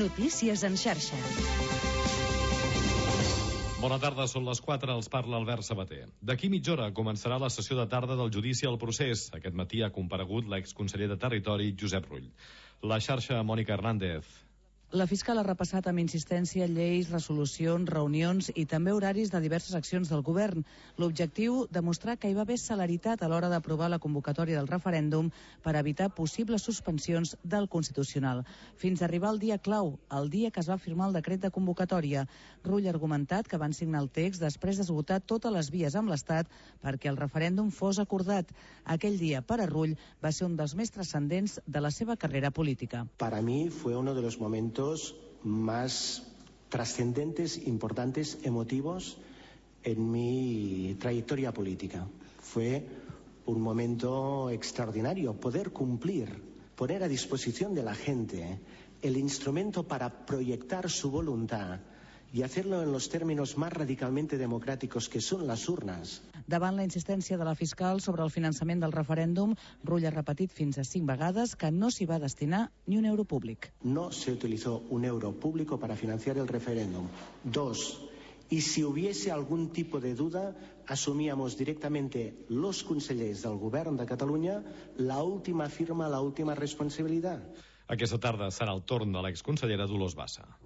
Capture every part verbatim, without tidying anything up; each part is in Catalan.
Notícies en xarxa. Bona tarda, són les quatre, els parla Albert Sabater. D'aquí mitja hora començarà la sessió de tarda del judici al procés. Aquest matí ha comparegut l'exconseller de Territori, Josep Rull. La xarxa, Mònica Hernández. La fiscal ha repassat amb insistència lleis, resolucions, reunions i també horaris de diverses accions del govern. L'objectiu, demostrar que hi va haver celeritat a l'hora d'aprovar la convocatòria del referèndum per evitar possibles suspensions del Constitucional. Fins a arribar al dia clau, el dia que es va firmar el decret de convocatòria. Rull ha argumentat que van signar el text després d'esgotar totes les vies amb l'Estat perquè el referèndum fos acordat. Aquell dia, per a Rull, va ser un dels més transcendents de la seva carrera política. Para mí fue uno de los momentos más trascendentes, importantes, emotivos en mi trayectoria política. Fue un momento extraordinario poder cumplir, poner a disposición de la gente el instrumento para proyectar su voluntad y hacerlo en los términos más radicalmente democráticos que son las urnas. Davant la insistència de la fiscal sobre el finançament del referèndum, Rull ha repetit fins a cinc vegades que no s'hi va destinar ni un euro públic. No se utilizó un euro público para financiar el referéndum. Dos, y si hubiese algún tipo de duda, asumíamos directamente los consellers del govern de Catalunya la última firma, la última responsabilitat. Aquesta tarda serà el torn de l'exconsellera Dolors Bassa.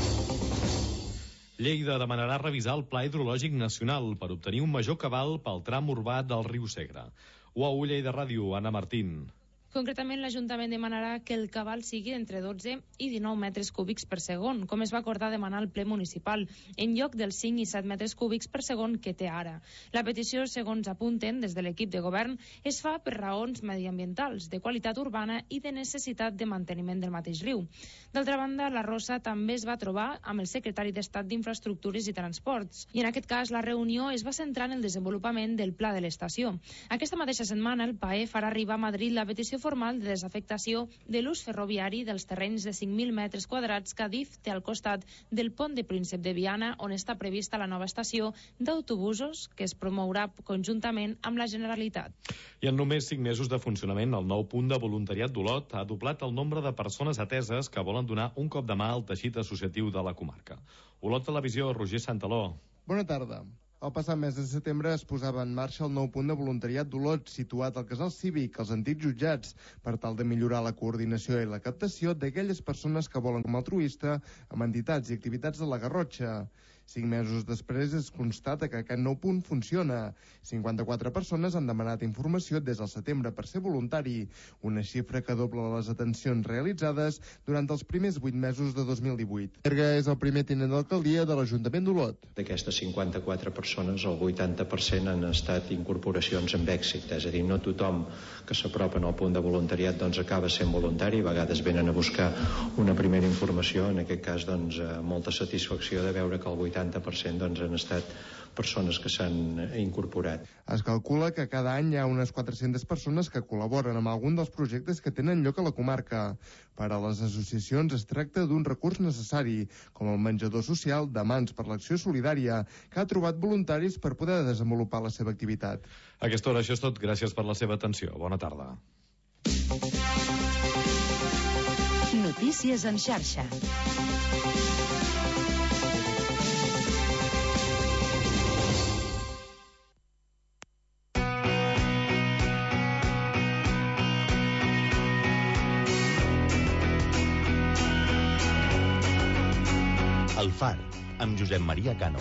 Lleida demanarà revisar el Pla Hidrològic Nacional per obtenir un major cabal pel tram urbà del riu Segre. U A U Lleida Ràdio, Anna Martín. Concretament, l'Ajuntament demanarà que el cabal sigui entre dotze i dinou metres cúbics per segon, com es va acordar demanar al ple municipal, en lloc dels cinc i set metres cúbics per segon que té ara. La petició, segons apunten des de l'equip de govern, es fa per raons mediambientals, de qualitat urbana i de necessitat de manteniment del mateix riu. D'altra banda, la Rosa també es va trobar amb el secretari d'Estat d'Infraestructures i Transports, i en aquest cas la reunió es va centrar en el desenvolupament del pla de l'estació. Aquesta mateixa setmana, el P A E farà arribar a Madrid la petició formal de desafectació de l'ús ferroviari dels terrenys de cinc mil metres quadrats que Adif té al costat del pont de Príncep de Viana, on està prevista la nova estació d'autobusos que es promourà conjuntament amb la Generalitat. I en només cinc mesos de funcionament, el nou punt de voluntariat d'Olot ha doblat el nombre de persones ateses que volen donar un cop de mà al teixit associatiu de la comarca. Olot Televisió, Roger Santaló. Bona tarda. El passat mes de setembre es posava en marxa el nou punt de voluntariat d'Olot, situat al Casal Cívic, als antics jutjats, per tal de millorar la coordinació i la captació d'aquelles persones que volen com altruista amb entitats i activitats de la Garrotxa. Cinc mesos després es constata que aquest nou punt funciona. cinquanta-quatre persones han demanat informació des del setembre per ser voluntari, una xifra que dobla les atencions realitzades durant els primers vuit mesos de dos mil divuit. Erga és el primer tinent d'alcaldia de l'Ajuntament d'Olot. D'aquestes cinquanta-quatre persones, el vuitanta per cent han estat incorporacions amb èxit, és a dir, no tothom que s'apropa al punt de voluntariat doncs acaba sent voluntari, a vegades venen a buscar una primera informació, en aquest cas doncs molta satisfacció de veure que el vuitanta per cent doncs han estat persones que s'han incorporat. Es calcula que cada any hi ha unes quatre-centes persones que col·laboren amb algun dels projectes que tenen lloc a la comarca. Per a les associacions es tracta d'un recurs necessari, com el menjador social de Mans per l'Acció Solidària, que ha trobat voluntaris per poder desenvolupar la seva activitat. A aquesta hora això és tot. Gràcies per la seva atenció. Bona tarda. Notícies en xarxa. El Far, amb Josep Maria Cano.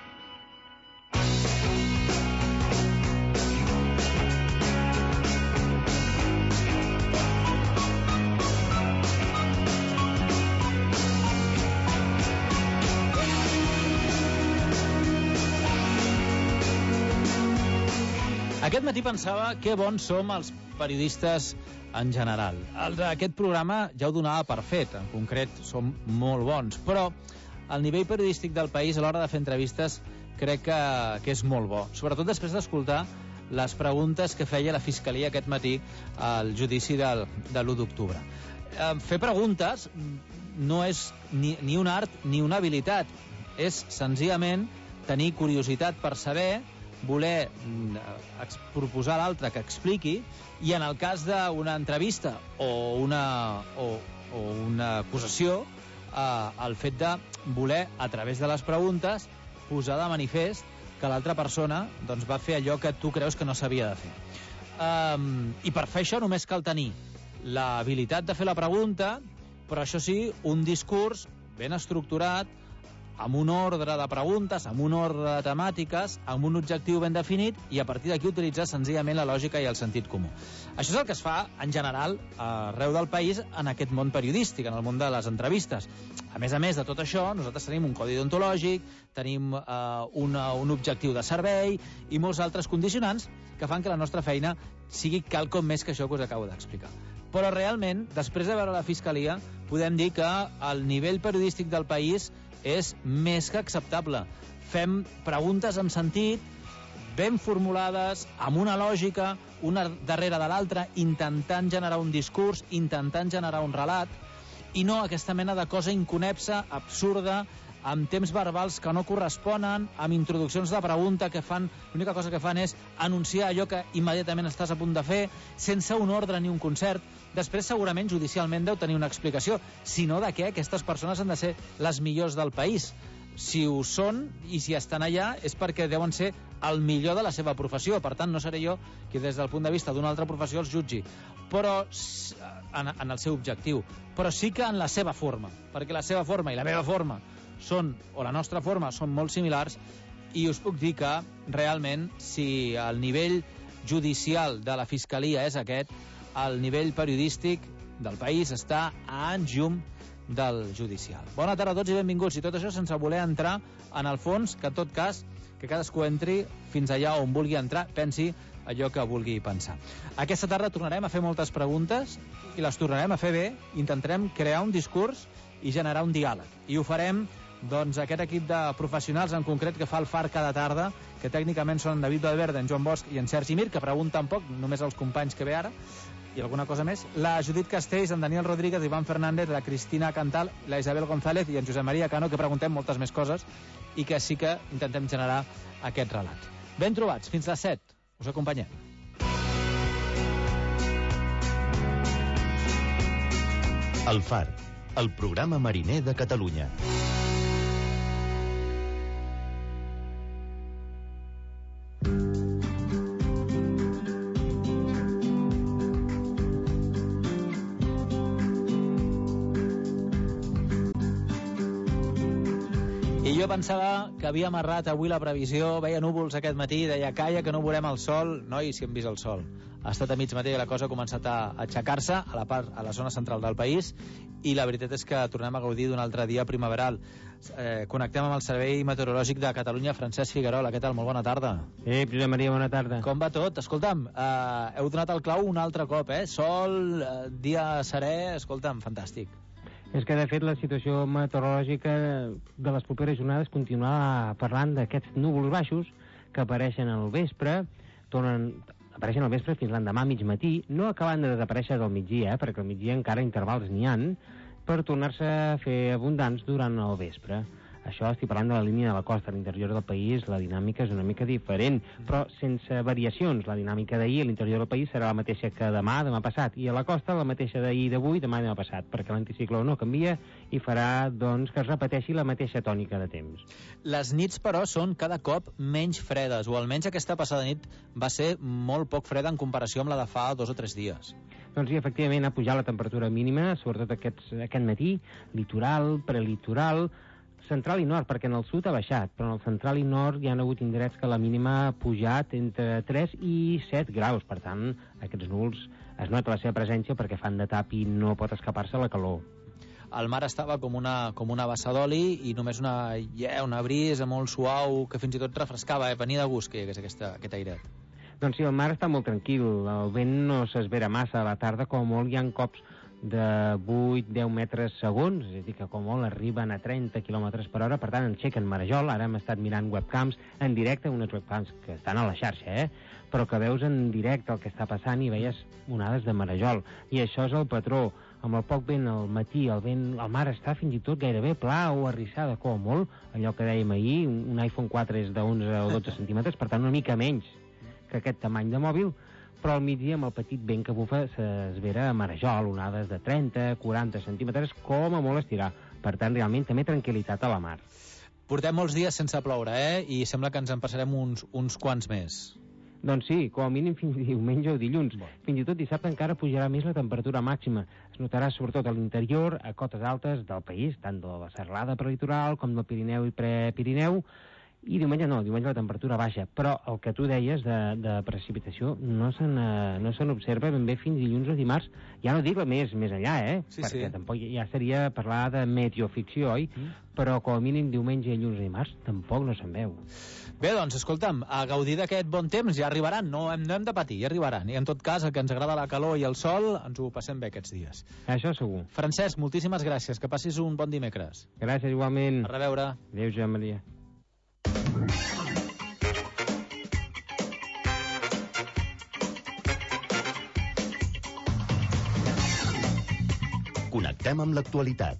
Aquest matí pensava que bons som els periodistes en general. El d'aquest programa ja ho donava per fet, en concret som molt bons, però el nivell periodístic del país a l'hora de fer entrevistes crec que, que és molt bo, sobretot després d'escoltar les preguntes que feia la Fiscalia aquest matí al judici del, de l'u d'octubre. Eh, fer preguntes no és ni, ni un art ni una habilitat, és senzillament tenir curiositat per saber, voler eh, proposar a l'altre que expliqui, i en el cas d'una entrevista o una, o, o una acusació, eh, el fet de voler, a través de les preguntes, posar de manifest que l'altra persona doncs, va fer allò que tu creus que no s'havia de fer. Um, I per fer això només cal tenir l'habilitat de fer la pregunta, però això sí, un discurs ben estructurat, amb un ordre de preguntes, amb un ordre de temàtiques, amb un objectiu ben definit, i a partir d'aquí utilitzar senzillament la lògica i el sentit comú. Això és el que es fa, en general, arreu del país en aquest món periodístic, en el món de les entrevistes. A més a més de tot això, nosaltres tenim un codi deontològic, tenim eh, una, un objectiu de servei i molts altres condicionants que fan que la nostra feina sigui quelcom més que això que us acabo d'explicar. Però realment, després de veure la Fiscalia, podem dir que el nivell periodístic del país és més que acceptable. Fem preguntes amb sentit, ben formulades, amb una lògica, una darrere de l'altra, intentant generar un discurs, intentant generar un relat, i no aquesta mena de cosa inconepsa, absurda, amb temps verbals que no corresponen, amb introduccions de pregunta que fan... L'única cosa que fan és anunciar allò que immediatament estàs a punt de fer, sense un ordre ni un concert. Després, segurament, judicialment deu tenir una explicació, sinó de què aquestes persones han de ser les millors del país. Si ho són, i si estan allà, és perquè deuen ser el millor de la seva professió. Per tant, no seré jo qui, des del punt de vista d'una altra professió, els jutgi. Però en, en el seu objectiu. Però sí que en la seva forma. Perquè la seva forma i la meva forma són, o la nostra forma, són molt similars, i us puc dir que, realment, si el nivell judicial de la Fiscalia és aquest, el nivell periodístic del país està a anys llum del judicial. Bona tarda a tots i benvinguts. I tot això sense voler entrar en el fons, que en tot cas, que cadascú entri fins allà on vulgui entrar, pensi allò que vulgui pensar. Aquesta tarda tornarem a fer moltes preguntes i les tornarem a fer bé. Intentarem crear un discurs i generar un diàleg. I ho farem, doncs, aquest equip de professionals en concret que fa el Far cada tarda, que tècnicament són en David Valverde, en Joan Bosch i en Sergi Mir, que pregunten poc, només els companys que ve ara, i alguna cosa més. La Judit Castells, en Daniel Rodríguez, Ivan Fernández, la Cristina Cantal, la Isabel González i en Josep Maria Cano, que preguntem moltes més coses i que sí que intentem generar aquest relat. Ben trobats, fins les set. Us acompanyem. El Far, el programa mariner de Catalunya. Jo pensava que havia amarrat avui la previsió, veia núvols aquest matí, deia, calla, que no veurem el sol. Noi, si hem vist el sol. Ha estat a mig matí i la cosa ha començat a aixecar-se a la part, a la zona central del país, i la veritat és que tornem a gaudir d'un altre dia primaveral. Eh, connectem amb el Servei Meteorològic de Catalunya, Francesc Figuerola. Què tal? Molt bona tarda. Eh, Josep Maria, bona tarda. Com va tot? Escolta'm, eh, heu donat el clau un altre cop, eh? Sol, eh, dia serè, escolta'm, fantàstic. És que, de fet, la situació meteorològica de les properes jornades continua parlant d'aquests núvols baixos que apareixen al vespre, tornen, apareixen al vespre fins l'endemà mig matí, no acaben de desaparèixer del migdia, eh, perquè al migdia encara intervals n'hi han, per tornar-se a fer abundants durant el vespre. Això estic parlant de la línia de la costa. A l'interior del país la dinàmica és una mica diferent, però sense variacions. La dinàmica d'ahir a l'interior del país serà la mateixa que demà, demà passat, i a la costa la mateixa d'ahir i d'avui, demà i demà passat, perquè l'anticicló no canvia i farà, doncs, que es repeteixi la mateixa tònica de temps. Les nits, però, són cada cop menys fredes, o almenys aquesta passada nit va ser molt poc freda en comparació amb la de fa dos o tres dies. Doncs sí, efectivament, ha pujat la temperatura mínima, sobretot aquests, aquest matí, litoral, prelitoral, central i nord, perquè en el sud ha baixat, però en el central i nord hi ha hagut indrets que la mínima ha pujat entre tres i set graus. Per tant, aquests núvols es nota la seva presència perquè fan de tap i no pot escapar-se la calor. El mar estava com una, com una bassa d'oli i només una, yeah, una brisa molt suau que fins i tot refrescava, eh? Venia de gust que hi hagués aquesta, aquest airet. Doncs sí, el mar està molt tranquil, el vent no s'esvera massa. A la tarda, com molt, hi ha cops de vuit a deu metres segons, és a dir, que com molt arriben a trenta quilòmetres per hora, per tant enxequen marejol. Ara hem estat mirant webcams en directe, unes webcams que estan a la xarxa, eh? però que veus en directe el que està passant i veies onades de marejol. I això és el patró. Amb el poc vent al matí, el vent, el mar està fins i tot gairebé pla o arrissada, com molt, allò que dèiem ahir, un iPhone quatre és d'onze o dotze centímetres, per tant una mica menys que aquest tamany de mòbil, però al migdia, amb el petit vent que bufa, s'esvera a marejol, onades de trenta, quaranta centímetres, com a molt estirar. Per tant, realment, també tranquil·litat a la mar. Portem molts dies sense ploure, eh? I sembla que ens en passarem uns, uns quants més. Doncs sí, com a mínim fins diumenge o dilluns. Fins i tot dissabte encara pujarà més la temperatura màxima. Es notarà sobretot a l'interior, a cotes altes del país, tant de la serralada prelitoral com del Pirineu i Prepirineu, i diumenge no, diumenge la temperatura baixa, però el que tu deies de, de precipitació no se no se n'observa ben bé fins dilluns o dimarts, ja no dic més, més enllà, eh? Sí, perquè sí. tampoc ja seria parlar de meteoficció, oi? Mm. Però com a mínim diumenge, dilluns o dimarts tampoc no se'n veu. Bé, doncs, escolta'm, a gaudir d'aquest bon temps ja arribaran, no hem, no hem de patir, ja arribaran. I en tot cas, el que ens agrada la calor i el sol, ens ho passem bé aquests dies. Això segur. Francesc, moltíssimes gràcies, que passis un bon dimecres. Gràcies, igualment. A reveure. Adéu, Joan Maria. Connectem amb l'actualitat.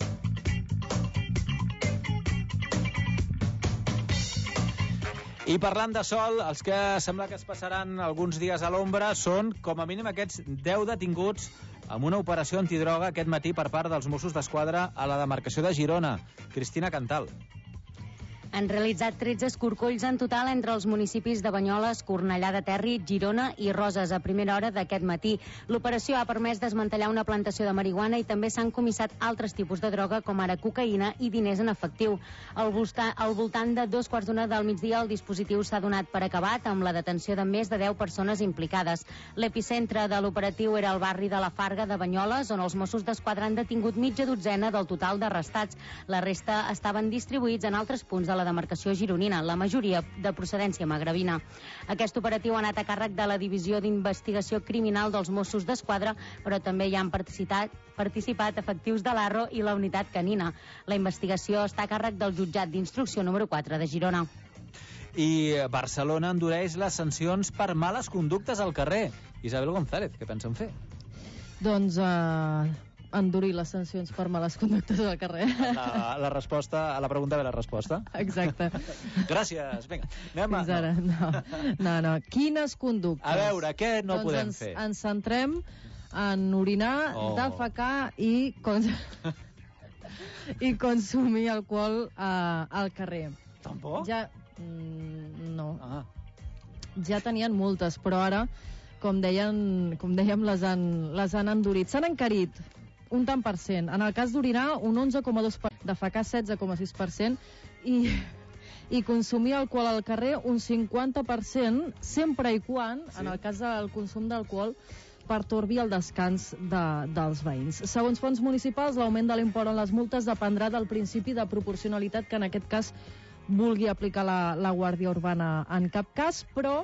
I parlant de sol, els que sembla que es passaran alguns dies a l'ombra són, com a mínim, aquests deu detinguts amb una operació antidroga aquest matí per part dels Mossos d'Esquadra a la demarcació de Girona. Cristina Cantal. Han realitzat tretze escorcolls en total entre els municipis de Banyoles, Cornellà de Terri, Girona i Roses a primera hora d'aquest matí. L'operació ha permès desmantellar una plantació de marihuana i també s'han comissat altres tipus de droga, com ara cocaïna i diners en efectiu. Al, volta, al voltant de dos quarts d'una del migdia, el dispositiu s'ha donat per acabat amb la detenció de més de deu persones implicades. L'epicentre de l'operatiu era el barri de la Farga de Banyoles, on els Mossos d'Esquadra han detingut mitja dotzena del total d'arrestats. La resta estaven distribuïts en altres punts de la demarcació gironina, la majoria de procedència magrebina. Aquest operatiu ha anat a càrrec de la Divisió d'Investigació Criminal dels Mossos d'Esquadra, però també hi han participat, participat efectius de l'A R R O i la unitat canina. La investigació està a càrrec del jutjat d'instrucció número quatre de Girona. I Barcelona endureix les sancions per males conductes al carrer. Isabel González, què pensen fer? Doncs uh, endurir les sancions per males conductes al carrer. La, la resposta, a la pregunta ve la resposta. Exacte. Gràcies. Vinga, anem a... Fins ara, no. no, no. Quines conductes? A veure, què no doncs podem ens, fer? Ens centrem en orinar, oh. defecar i, cons... i consumir alcohol uh, al carrer. Tampoc? Ja... Mm, no. Ah. Ja tenien multes, però ara, com, deien, com dèiem, les han, les han endurit. S'han encarit un tant per cent. En el cas d'orinar, un onze coma dos per cent, defecar setze coma sis per cent i, i consumir alcohol al carrer un cinquanta per cent, sempre i quan, sí. en el cas del consum d'alcohol, pertorbi el descans de, dels veïns. Segons fonts municipals, l'augment de l'import en les multes dependrà del principi de proporcionalitat que en aquest cas vulgui aplicar la, la Guàrdia Urbana en cap cas, però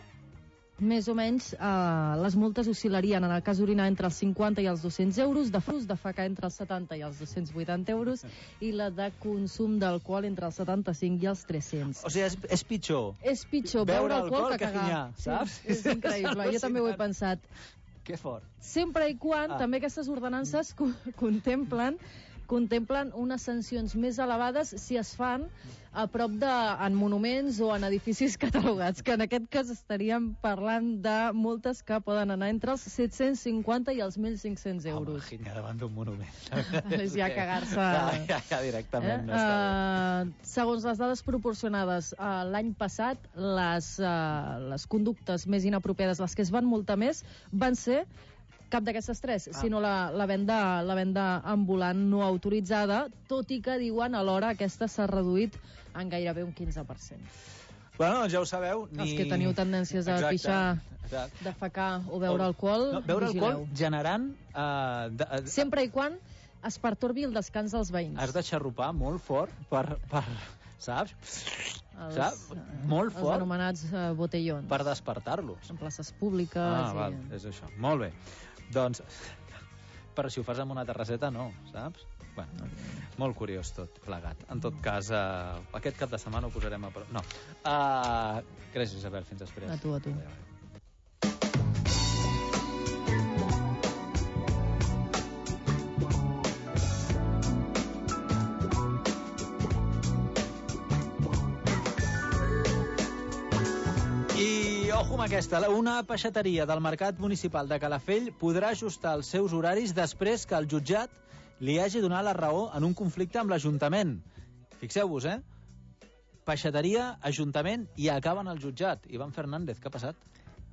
més o menys eh, les multes oscil·larien en el cas d'orinar entre els cinquanta i els dos-cents euros, de frus de facar entre els setanta i els dos-cents vuitanta euros i la de consum d'alcohol entre els setanta-cinc i els tres-cents. O sigui, és, és pitjor. És pitjor beure, beure alcohol, alcohol que, que cagar. Finyar, saps? Sí, és increïble, jo també ho he pensat. Que fort. Sempre i quan ah. també aquestes ordenances co contemplen contemplen unes sancions més elevades si es fan a prop de, en monuments o en edificis catalogats, que en aquest cas estaríem parlant de multes que poden anar entre els set-cents cinquanta i els mil cinc-cents euros. Home, ginya davant d'un monument. És ja cagar-se... Ja, ja, ja directament. Eh? No està uh, segons les dades proporcionades uh, l'any passat, les, uh, les conductes més inapropiades, les que es van multar més, van ser cap d'aquestes tres, ah. sinó la, la, venda, la venda ambulant no autoritzada, tot i que diuen alhora aquesta s'ha reduït en gairebé un quinze per cent. Bueno, doncs ja ho sabeu. Ni... Els que teniu tendències a Exacte. pixar, Exacte. defecar o beure o... alcohol, no, beure vigileu. alcohol generant... Uh, de, uh, Sempre i quan es pertorbi el descans dels veïns. Has de xarrupar molt fort per... per saps? Els, saps? Molt fort. Els anomenats uh, botellons. Per despertar-los. En places públiques. Ah, i... val, és això. Molt bé. Doncs, però si ho fas amb una terrasseta, no, saps? Bueno, molt curiós tot plegat. En tot cas, uh, aquest cap de setmana ho posarem a... No. Uh, gràcies, Isabel. Fins després. A tu, a tu. Ojo amb aquesta. Una peixateria del Mercat Municipal de Calafell podrà ajustar els seus horaris després que el jutjat li hagi donat la raó en un conflicte amb l'Ajuntament. Fixeu-vos, eh? Peixateria, Ajuntament i acaben al jutjat. Ivan Fernández, què ha passat?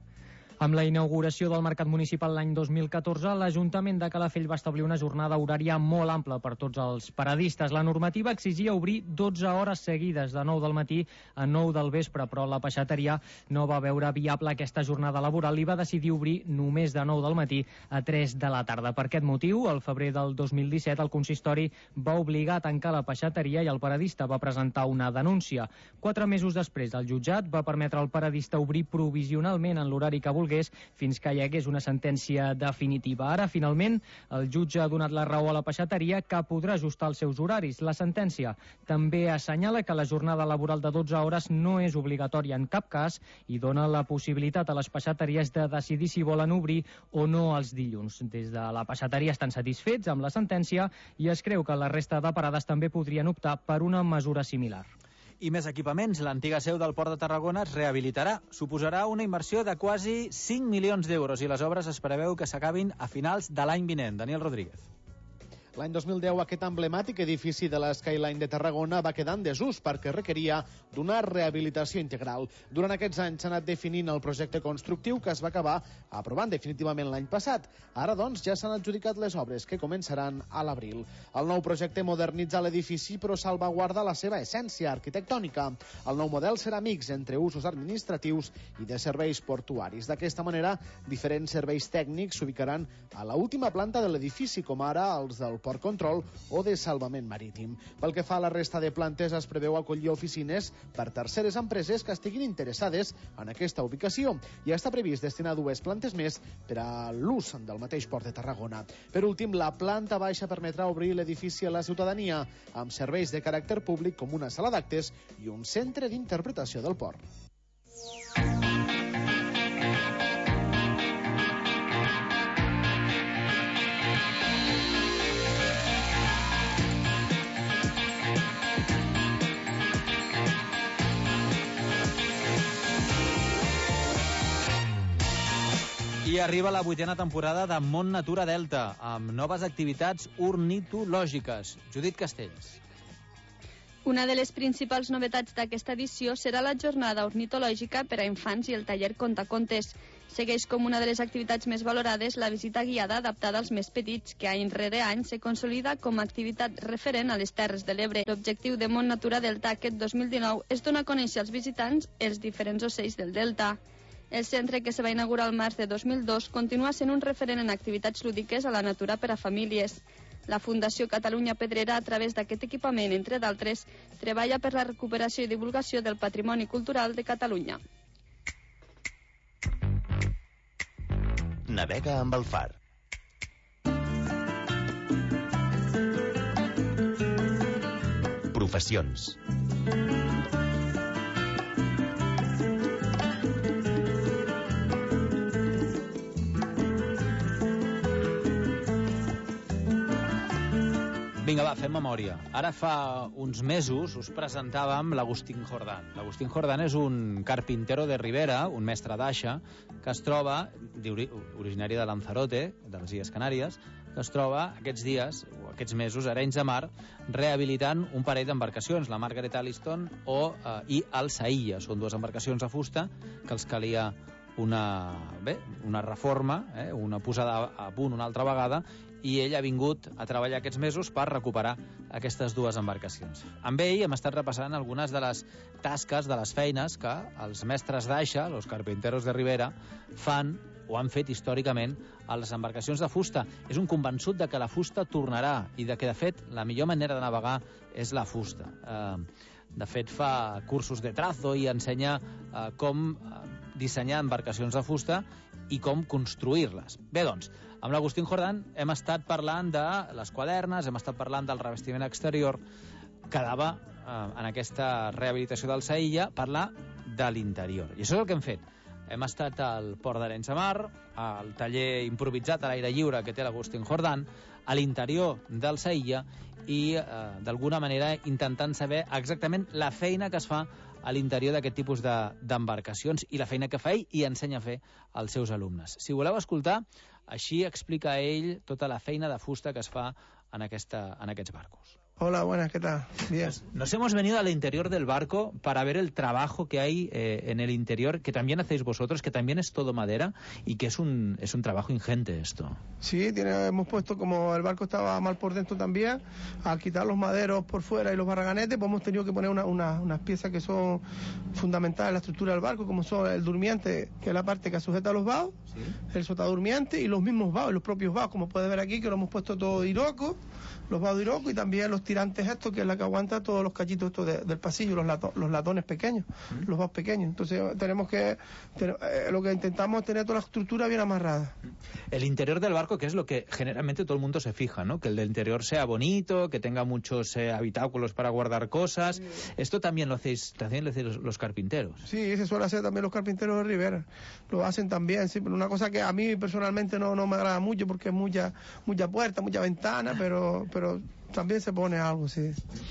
Amb la inauguració del Mercat Municipal l'any dos mil catorze, l'Ajuntament de Calafell va establir una jornada horària molt ampla per tots els paradistes. La normativa exigia obrir dotze hores seguides, de nou del matí a nou del vespre, però la peixateria no va veure viable aquesta jornada laboral i va decidir obrir només de nou del matí a tres de la tarda. Per aquest motiu, al febrer del dos mil disset, el consistori va obligar a tancar la peixateria i el paradista va presentar una denúncia. Quatre mesos després, el jutjat va permetre al paradista obrir provisionalment en l'horari que volgués fins que hi hagués una sentència definitiva. Ara, finalment, el jutge ha donat la raó a la peixateria, que podrà ajustar els seus horaris. La sentència també assenyala que la jornada laboral de dotze hores no és obligatòria en cap cas i dona la possibilitat a les peixateries de decidir si volen obrir o no els dilluns. Des de la peixateria estan satisfets amb la sentència i es creu que la resta de parades també podrien optar per una mesura similar. I més equipaments. L'antiga seu del Port de Tarragona es rehabilitarà. Suposarà una inversió de quasi cinc milions d'euros i les obres es preveu que s'acabin a finals de l'any vinent. Daniel Rodríguez. L'any dos mil deu aquest emblemàtic edifici de l'Skyline de Tarragona va quedar en desús perquè requeria d'una rehabilitació integral. Durant aquests anys s'ha anat definint el projecte constructiu que es va acabar aprovant definitivament l'any passat. Ara, doncs, ja s'han adjudicat les obres que començaran a l'abril. El nou projecte modernitza l'edifici però salvaguarda la seva essència arquitectònica. El nou model serà mix entre usos administratius i de serveis portuaris. D'aquesta manera, diferents serveis tècnics s'ubicaran a l'última planta de l'edifici, com ara els del Port Control o de salvament marítim. Pel que fa a la resta de plantes, es preveu acollir oficines per terceres empreses que estiguin interessades en aquesta ubicació i està previst destinar dues plantes més per a l'ús del mateix Port de Tarragona. Per últim, la planta baixa permetrà obrir l'edifici a la ciutadania amb serveis de caràcter públic com una sala d'actes i un centre d'interpretació del port. I arriba la vuitena temporada de Mont Natura Delta, amb noves activitats ornitològiques. Judit Castells. Una de les principals novetats d'aquesta edició serà la jornada ornitològica per a infants i el taller Contacontes. Segueix com una de les activitats més valorades la visita guiada adaptada als més petits, que any rere any se consolida com a activitat referent a les Terres de l'Ebre. L'objectiu de Mont Natura Delta aquest dos mil dinou és donar a conèixer als visitants els diferents ocells del Delta. El centre, que se va inaugurar al març de dos mil dos, continua sent un referent en activitats lúdiques a la natura per a famílies. La Fundació Catalunya Pedrera, a través d'aquest equipament, entre d'altres, treballa per la recuperació i divulgació del patrimoni cultural de Catalunya. Navega amb el far. Professions. Vinga, va, fem memòria. Ara fa uns mesos us presentàvem l'Agustín Jordán. L'Agustín Jordán és un carpintero de Ribera, un mestre d'aixa, que es troba, originari de Lanzarote, de les Illes Canàries, que es troba aquests dies, o aquests mesos, a Arenys de Mar, rehabilitant un parell d'embarcacions, la Margaret Alliston o, eh, i el Saïlla. Són dues embarcacions a fusta que els calia una, bé, una reforma, eh, una posada a punt una altra vegada, i ell ha vingut a treballar aquests mesos per recuperar aquestes dues embarcacions. Amb ell hem estat repassant algunes de les tasques, de les feines que els mestres d'aixa, els carpinteros de Ribera, fan o han fet històricament a les embarcacions de fusta. És un convençut de que la fusta tornarà i de que, de fet, la millor manera de navegar és la fusta. Eh, de fet, fa cursos de trazo i ensenya eh, com dissenyar embarcacions de fusta i com construir-les. Bé, doncs, amb l'Agustín Jordán hem estat parlant de les quadernes, hem estat parlant del revestiment exterior. Quedava, eh, en aquesta rehabilitació del Saïlla, parlar de l'interior. I això és el que hem fet. Hem estat al Port d'Arenys de Mar, al taller improvisat a l'aire lliure que té l'Agustín Jordán, a l'interior del Saïlla i, eh, d'alguna manera, intentant saber exactament la feina que es fa a l'interior d'aquest tipus d'embarcacions i la feina que fa ell i ensenya a fer als seus alumnes. Si voleu escoltar, així explica ell tota la feina de fusta que es fa en, aquesta, en aquests barcos. Hola, buenas, ¿qué tal? Bien. Nos hemos venido al interior del barco para ver el trabajo que hay eh, en el interior, que también hacéis vosotros, que también es todo madera y que es un, es un trabajo ingente esto. Sí, tiene, hemos puesto, como el barco estaba mal por dentro también, al quitar los maderos por fuera y los barraganetes, pues hemos tenido que poner una, una, unas piezas que son fundamentales en la estructura del barco, como son el durmiente, que es la parte que sujeta los baos, ¿sí? El sotadurmiente y los mismos baos, los propios baos, como puedes ver aquí, que lo hemos puesto todo de Iroko, los baos de Iroko, y también los tirantes estos, que es la que aguanta todos los cachitos estos de, del pasillo, los, lato, los latones pequeños, ¿Mm? Los baos pequeños. Entonces tenemos que, ten, eh, lo que intentamos es tener toda la estructura bien amarrada. El interior del barco, que es lo que generalmente todo el mundo se fija, ¿no? Que el del interior sea bonito, que tenga muchos eh, habitáculos para guardar cosas. Sí. Esto también lo hacéis, también lo hacéis los, los carpinteros. Sí, se suele hacer también los carpinteros de Rivera. Lo hacen también, sí, pero una cosa que a mí personalmente no, no me agrada mucho porque es mucha, mucha puerta, mucha ventana, pero, pero también se pone algo, sí.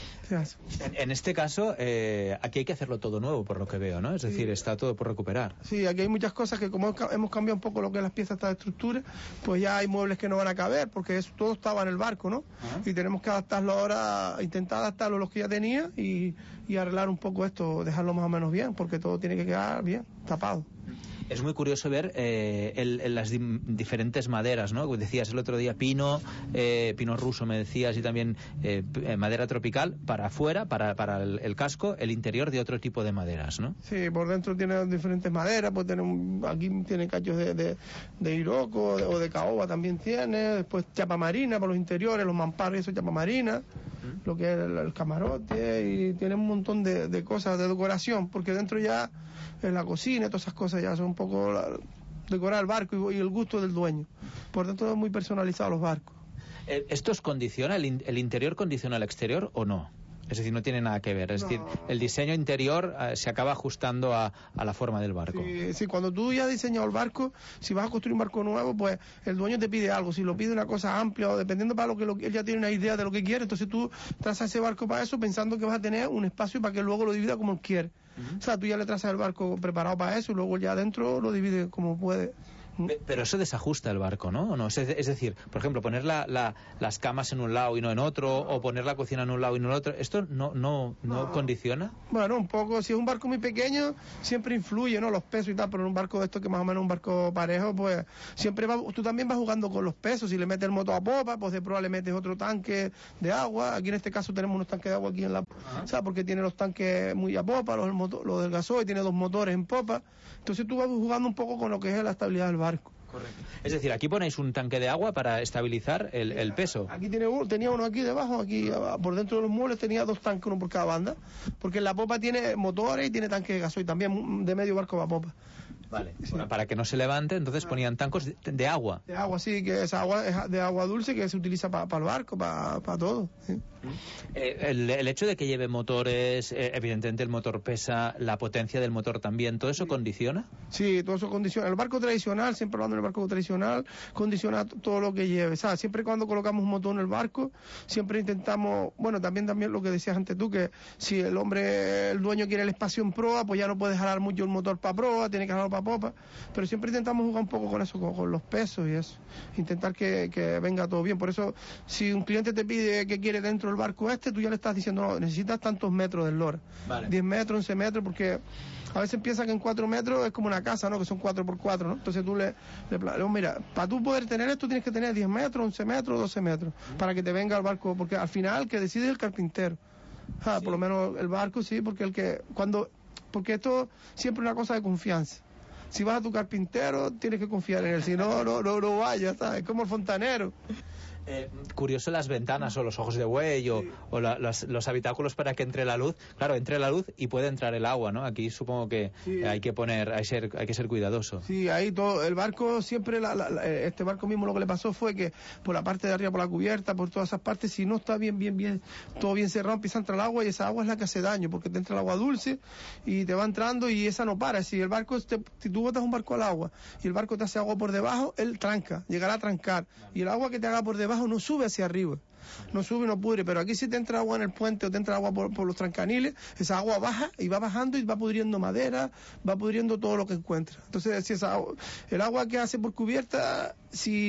En, en este caso, eh, aquí hay que hacerlo todo nuevo, por lo que veo, ¿no? Es sí. decir, está todo por recuperar. Sí, aquí hay muchas cosas que como hemos cambiado un poco lo que es las piezas de estructura, pues ya hay muebles que no van a caber, porque eso todo estaba en el barco, ¿no? Uh-huh. Y tenemos que adaptarlo ahora, intentar adaptarlo a los que ya tenía y, y arreglar un poco esto, dejarlo más o menos bien, porque todo tiene que quedar bien, tapado. Es muy curioso ver eh, el, el, las di diferentes maderas, ¿no? Decías el otro día pino, eh, pino ruso me decías, y también eh, madera tropical para afuera, para, para el, el casco, el interior de otro tipo de maderas, ¿no? Sí, por dentro tiene diferentes maderas, pues tiene un, aquí tiene cachos de, de, de Iroko o de, de caoba también tiene, después chapa marina para los interiores, los mamparos y eso chapa marina, ¿Mm? Lo que es el, el camarote, y tiene un montón de, de cosas de decoración, porque dentro ya en la cocina, todas esas cosas ya son un poco la, decorar el barco y, y el gusto del dueño. Por tanto, es muy personalizado los barcos. ¿Esto os condiciona, el, in, el interior condiciona el exterior o no? Es decir, no tiene nada que ver. Es no. decir, el diseño interior eh, se acaba ajustando a, a la forma del barco. Sí, sí, cuando tú ya has diseñado el barco, si vas a construir un barco nuevo, pues el dueño te pide algo. Si lo pide una cosa amplia o dependiendo para lo que lo, él ya tiene una idea de lo que quiere, entonces tú trazas ese barco para eso pensando que vas a tener un espacio para que luego lo divida como él quiere. Uh-huh. O sea, tú ya le trazas el barco preparado para eso y luego ya adentro lo divide como puede. Pero eso desajusta el barco, ¿no? ¿O no? Es decir, por ejemplo, poner la, la, las camas en un lado y no en otro, o poner la cocina en un lado y no en otro, ¿esto no, no, no, no condiciona? Bueno, un poco. Si es un barco muy pequeño, siempre influye, ¿no? Los pesos y tal, pero en un barco de esto que más o menos es un barco parejo, pues siempre va, tú también vas jugando con los pesos. Si le metes el motor a popa, pues de prueba le metes otro tanque de agua. Aquí en este caso tenemos unos tanques de agua aquí en la... Uh-huh. O sea, porque tiene los tanques muy a popa, los, los del gasoil, tiene dos motores en popa. Entonces tú vas jugando un poco con lo que es la estabilidad del barco. Correcto. Es decir, aquí ponéis un tanque de agua para estabilizar el, el peso. Aquí tiene uno, tenía uno aquí debajo, aquí por dentro de los muebles tenía dos tanques, uno por cada banda, porque en la popa tiene motores y tiene tanque de gasoil, también de medio barco va popa. Vale, sí. Bueno, para que no se levante, entonces ponían tancos de, de agua. De agua, sí, que esa agua es de agua dulce que se utiliza para pa el barco, para pa todo. ¿Sí? Eh, el, el hecho de que lleve motores, eh, evidentemente el motor pesa, la potencia del motor también, ¿todo eso sí. condiciona? Sí, todo eso condiciona. El barco tradicional, siempre hablando del barco tradicional, condiciona todo lo que lleve. ¿Sabes? Siempre cuando colocamos un motor en el barco, siempre intentamos, bueno, también también lo que decías antes tú, que si el hombre, el dueño quiere el espacio en proa, pues ya no puede jalar mucho el motor para proa, tiene que jalarlo para popa, pero siempre intentamos jugar un poco con eso, con, con los pesos y eso, intentar que, que venga todo bien. Por eso, si un cliente te pide que quiere dentro del barco este, tú ya le estás diciendo, no, necesitas tantos metros de eslora, vale. diez metros, once metros, porque a veces piensa que en cuatro metros es como una casa, ¿no? Que son cuatro por cuatro, ¿no? Entonces tú le, le, le mira, para tú poder tener esto tienes que tener diez metros, once metros, doce metros, mm. para que te venga el barco, porque al final el que decide es el carpintero. Ah, sí. Por lo menos el barco sí, porque el que, cuando, porque esto siempre es una cosa de confianza. Si vas a tu carpintero, tienes que confiar en él, si no, no, no, no vayas, ¿sabes? Es como el fontanero. Eh, curioso las ventanas o los ojos de buey o, sí. o la, los, los habitáculos para que entre la luz. Claro, entre la luz y puede entrar el agua, ¿no? Aquí supongo que sí. hay que poner, hay, ser, hay que ser cuidadoso. Sí, ahí todo, el barco siempre, la, la, la, este barco mismo lo que le pasó fue que por la parte de arriba, por la cubierta, por todas esas partes, si no está bien, bien, bien, todo bien cerrado, empieza a entrar el agua y esa agua es la que hace daño, porque te entra el agua dulce y te va entrando y esa no para. Si el barco, te, si tú botas un barco al agua y el barco te hace agua por debajo, él tranca, llegará a trancar. Y el agua que te haga por debajo no sube hacia arriba, no sube y no pudre, pero aquí si te entra agua en el puente o te entra agua por, por los trancaniles, esa agua baja y va bajando y va pudriendo madera, va pudriendo todo lo que encuentra. Entonces si esa agua, el agua que hace por cubierta, si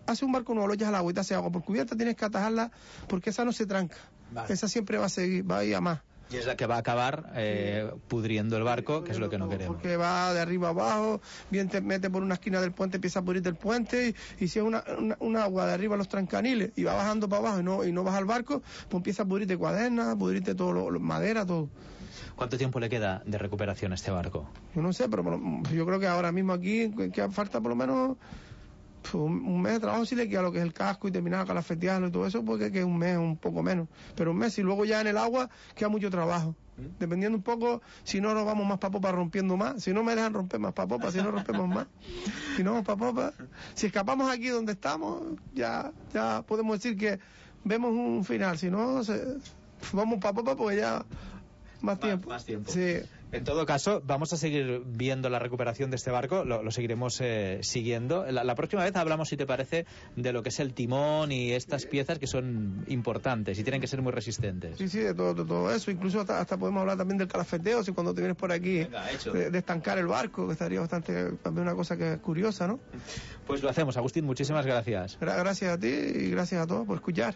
hace un barco nuevo, lo echas al agua y te hace agua por cubierta, tienes que atajarla porque esa no se tranca. Vale. Esa siempre va a seguir, va a ir a más. Y es la que va a acabar eh, pudriendo el barco, que es lo que no queremos. Porque va de arriba abajo, bien te mete por una esquina del puente, empieza a pudrirte el puente, y, y si es una, una, una agua de arriba los trancaniles y va bajando para abajo y no, y no baja al barco, pues empieza a pudrirte cuadernas, pudrirte todo, lo, lo, madera, todo. ¿Cuánto tiempo le queda de recuperación a este barco? Yo no sé, pero yo creo que ahora mismo aquí que falta por lo menos un mes de trabajo si le queda lo que es el casco y terminar a calafetearlo y todo eso, porque que es un mes, un poco menos. Pero un mes y luego ya en el agua queda mucho trabajo. Dependiendo un poco, si no nos vamos más para popa rompiendo más, si no me dejan romper más para popa, si no rompemos más, si no vamos para popa, si escapamos aquí donde estamos, ya, ya podemos decir que vemos un final, si no, se, vamos para popa porque ya más tiempo. Más, más tiempo. Sí. En todo caso, vamos a seguir viendo la recuperación de este barco, lo, lo seguiremos eh, siguiendo. La, la próxima vez hablamos, si te parece, de lo que es el timón y estas piezas que son importantes y tienen que ser muy resistentes. Sí, sí, de todo, de todo eso. Incluso hasta, hasta podemos hablar también del calafeteo, si cuando te vienes por aquí, Venga, de, de estancar el barco, que estaría bastante, también una cosa que es curiosa, ¿no? Pues lo hacemos. Agustín, muchísimas gracias. Gra- gracias a ti y gracias a todos por escuchar.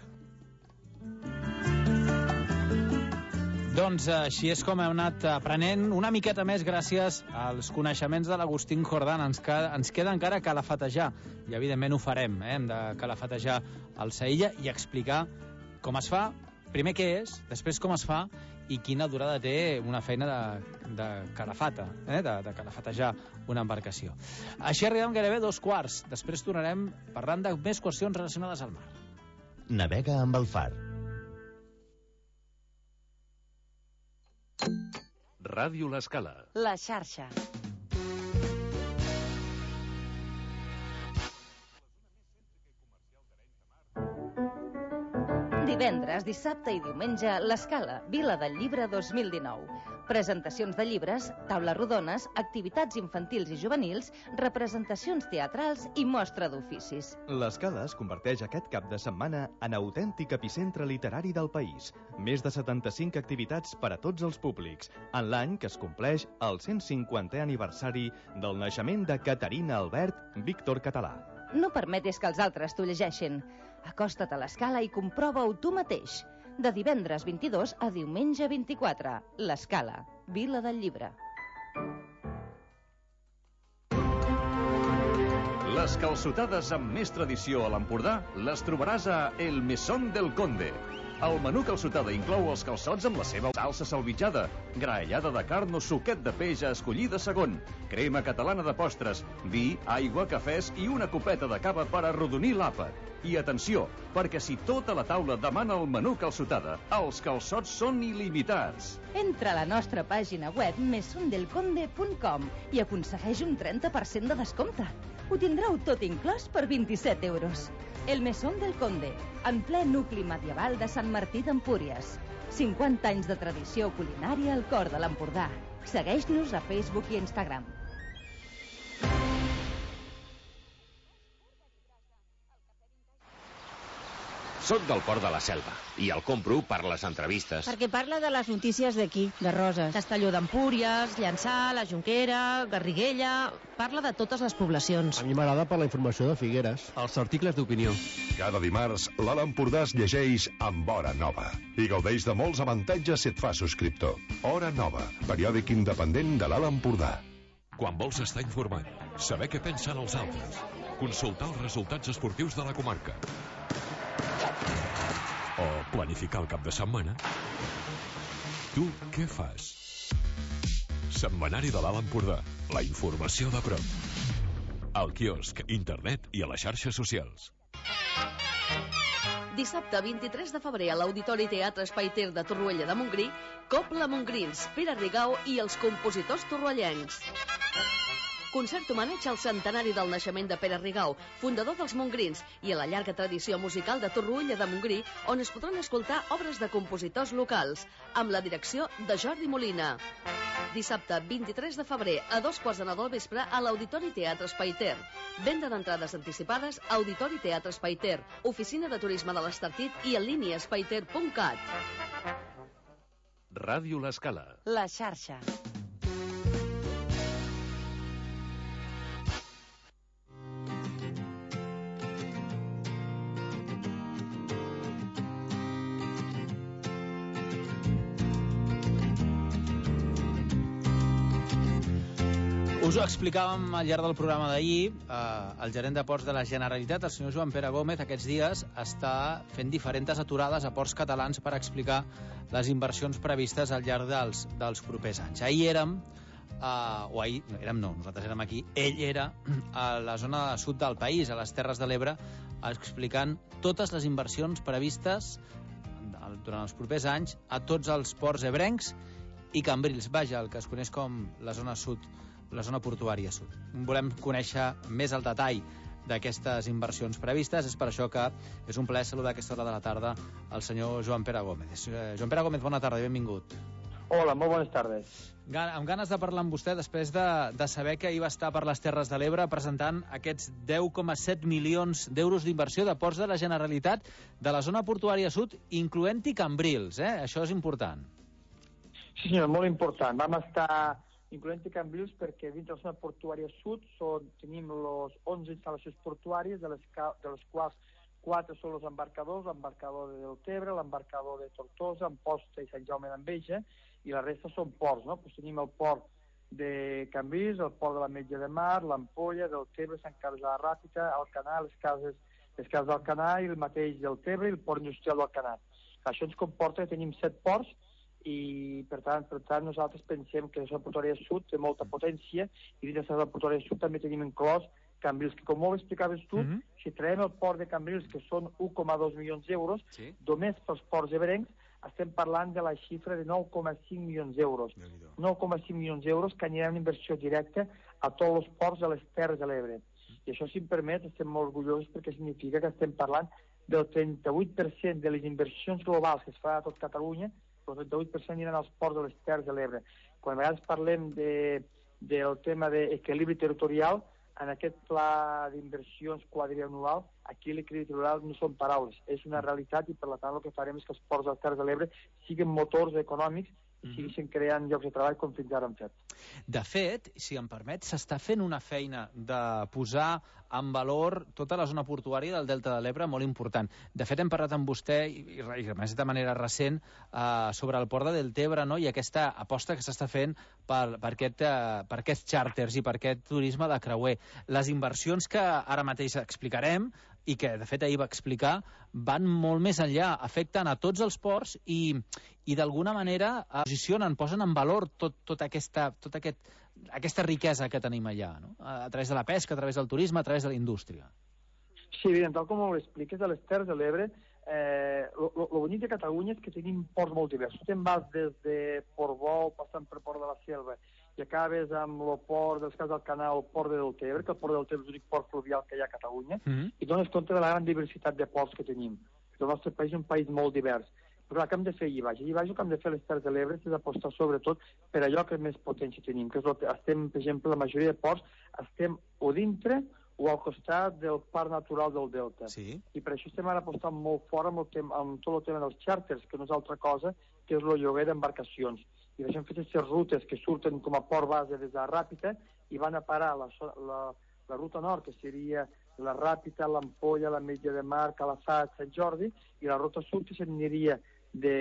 Doncs així és com hem anat aprenent una miqueta més gràcies als coneixements de l'Agustín Jordán. Ens, ca... ens queda encara calafatejar, i evidentment ho farem, eh? Hem de calafatejar el Saïlla i explicar com es fa, primer què és, després com es fa i quina durada té una feina de, de calafata, eh? de, de calafatejar una embarcació. Així arribem gairebé dos quarts. Després tornarem parlant de més qüestions relacionades al mar. Navega amb el Far. Ràdio L'Escala. La xarxa. Divendres, dissabte i diumenge, l'Escala, Vila del Llibre dos mil dinou. Presentacions de llibres, taules rodones, activitats infantils i juvenils, representacions teatrals i mostra d'oficis. L'Escala es converteix aquest cap de setmana en autèntic epicentre literari del país. Més de setanta-cinc activitats per a tots els públics, en l'any que es compleix el cent cinquantè aniversari del naixement de Caterina Albert Víctor Català. No permetis que els altres t'ho llegeixin. Acosta't a l'Escala i comprova-ho tu mateix. De divendres vint-i-dos a diumenge vint-i-quatre. L'Escala, Vila del Llibre. Les calçotades amb més tradició a l'Empordà les trobaràs a El Mesón del Conde. El menú calçotada inclou els calçots amb la seva salsa salvitjada, graellada de carn o suquet de peix a escollir de segon, crema catalana de postres, vi, aigua, cafès i una copeta de cava per arrodonir l'àpat. I atenció, perquè si tota la taula demana el menú calçotada, els calçots són il·limitats. Entra a la nostra pàgina web mesondelconde punt com i aconsegueix un trenta per cent de descompte. Ho tindreu tot inclòs per vint-i-set euros. El Mesón del Conde, en ple nucli medieval de Sant Martí d'Empúries. cinquanta anys de tradició culinària al cor de l'Empordà. Segueix-nos a Facebook i Instagram. Soc del Port de la Selva i el compro per les entrevistes. Perquè parla de les notícies d'aquí, de Roses. Castelló d'Empúries, Llançà, la Jonquera, Garriguella... Parla de totes les poblacions. A mi m'agrada per la informació de Figueres. Els articles d'opinió. Cada dimarts, l'Alt Empordà es llegeix amb Hora Nova i gaudeix de molts avantatges si et fa subscriptor. Hora Nova, periòdic independent de l'Alt Empordà. Quan vols estar informat, saber què pensen els altres, consultar els resultats esportius de la comarca o planificar el cap de setmana, tu què fas? Setmanari de l'Alt Empordà, la informació de prop. Al quiosc, internet i a les xarxes socials. Dissabte vint-i-tres de febrer a l'Auditori Teatre Espai Ter de Torroella de Montgrí, Copla Montgrins, Pere Rigau i els compositors torroellencs. Concert homenatge al centenari del naixement de Pere Rigau, fundador dels Montgrins, i a la llarga tradició musical de Torroella de Montgrí, on es podran escoltar obres de compositors locals, amb la direcció de Jordi Molina. Dissabte vint-i-tres de febrer, a dos quarts de nou del vespre, a l'Auditori Teatre Espai Ter. Venda d'entrades anticipades, Auditori Teatre Espai Ter, Oficina de Turisme de l'Estartit i en línia espaiter punt cat. Ràdio L'Escala. La xarxa. Us ho explicàvem al llarg del programa d'ahir. Eh, el gerent de ports de la Generalitat, el senyor Joan Pere Gómez, aquests dies està fent diferents aturades a ports catalans per explicar les inversions previstes al llarg dels, dels propers anys. Ahir érem, eh, o ahir, no, érem no, nosaltres érem aquí, ell era a la zona sud del país, a les Terres de l'Ebre, explicant totes les inversions previstes durant els propers anys a tots els ports ebrencs i cambrils, vaja, el que es coneix com la zona sud, la zona portuària sud. Volem conèixer més el detall d'aquestes inversions previstes, és per això que és un plaer saludar a aquesta hora de la tarda el senyor Joan Pere Gómez. Joan Pere Gómez, bona tarda i benvingut. Hola, molt bones tardes. Amb ganes de parlar amb vostè després de, de saber que ahir va estar per les Terres de l'Ebre presentant aquests deu coma set milions d'euros d'inversió de ports de la Generalitat de la zona portuària sud, incloent-hi cambrils, eh? Això és important. Sí, senyor, molt important. Vam estar incloent-hi cambrils perquè dins de la zona portuària sud són, tenim les onze instal·lacions portuàries, de les, de les quals quatre són els embarcadors, l'embarcador de Deltebre, l'embarcador de Tortosa, Amposta i Sant Jaume d'Enveja, i la resta són ports, no? Pues tenim el port de Cambrils, el port de l'Ametlla de Mar, l'Ampolla, Deltebre, Sant Carles de la Ràpita, Alcanar, les cases, les cases d'Alcanar i el mateix Deltebre i el port industrial d'Alcanar. Això ens comporta que tenim set ports i per tant, per tant nosaltres pensem que la zona portuària sud té molta potència i dins de la zona portuària sud també tenim inclòs Cambrils, que com molt explicaves tu, mm-hmm. si traiem el port de Cambrils, que són un coma dos milions d'euros, sí. Només pels ports ebrencs estem parlant de la xifra de nou coma cinc milions d'euros. nou coma cinc milions d'euros que aniran en inversió directa a tots els ports de les Terres de l'Ebre. I això, si em permet, estem molt orgullosos perquè significa que estem parlant del trenta-vuit per cent de les inversions globals que es fa a tot Catalunya, el trenta-vuit per cent aniran als ports de les Terres de l'Ebre. Quan a vegades parlem de, del tema d'equilibri territorial, en aquest pla d'inversions quadrianual, aquí l'equilibri territorial no són paraules, és una realitat i per tant el que farem és que els ports de les Terres de l'Ebre siguin motors econòmics i segueixin creant llocs de treball com fins ara hem fet. De fet, si em permet, s'està fent una feina de posar en valor tota la zona portuària del Delta de l'Ebre molt important. De fet, hem parlat amb vostè, i, i a més de manera recent, eh, sobre el port de Deltebre, no? I aquesta aposta que s'està fent per, per, aquest, eh, per aquests xàrters i per aquest turisme de creuer. Les inversions que ara mateix explicarem i que, de fet, ahir va explicar, van molt més enllà, afecten a tots els ports i, i d'alguna manera, posicionen, posen en valor tot, tot aquesta, tot aquest, aquesta riquesa que tenim allà, no? A través de la pesca, a través del turisme, a través de la indústria. Sí, evident, tal com ho expliques, a les Terres de l'Ebre, eh, lo bonic de Catalunya és que tenim ports molt diversos. Te'n vas des de Portbou, passant per Port de la Selva, i acabes amb el port dels Cases del Canal, el port de Deltebre, que el port de Deltebre és l'únic port fluvial que hi ha a Catalunya, mm-hmm. i dones compte de la gran diversitat de ports que tenim. El nostre país és un país molt divers. Però clar, què hem de fer allà baix? Allà baix el que hem de fer a les Terres de l'Ebre és apostar sobretot per allò que més potència tenim, que és el que estem, per exemple, la majoria de ports, estem o dintre o al costat del Parc Natural del Delta. Sí. I per això estem ara apostant molt fort amb, el tema, amb tot el tema dels xàrters, que no és altra cosa que és el lloguer d'embarcacions. I això hem fet aquestes rutes que surten com a port base des de la Ràpita i van a parar la, la, la ruta nord, que seria la Ràpita, l'Ampolla, l'Ametlla de Mar, Calafat, Sant Jordi, i la ruta sud que s'aniria de,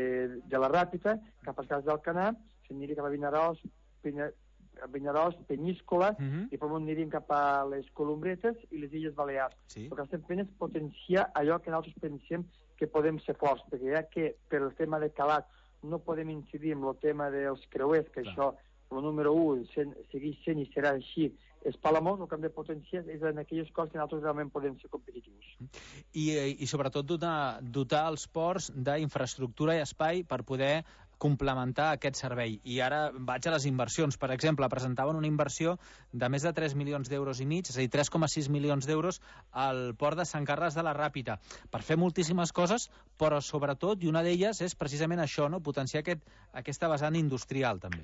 de la Ràpita cap a Cases d'Alcanar, s'aniria cap a Vinaròs, Penya, Vinaròs, Penyíscola, uh-huh. i per on aniríem cap a les Columbretes i les Illes Balears. Sí. El que estem fent és potenciar allò que nosaltres pensem que podem ser forts, perquè ja que per el tema de calat no podem incidir en el tema dels creuers, que Clar. Això, el número un, segueix sent i serà així, és Palamós, el que hem de potenciar és en aquelles coses que nosaltres realment podem ser competitius. I, i sobretot dotar, dotar els ports d'infraestructura i espai per poder complementar aquest servei. I ara vaig a les inversions. Per exemple, presentaven una inversió de més de tres milions d'euros i mig, és a dir, tres coma sis milions d'euros al port de Sant Carles de la Ràpita, per fer moltíssimes coses, però sobretot, i una d'elles és precisament això, no? Potenciar aquest, aquesta vessant industrial, també.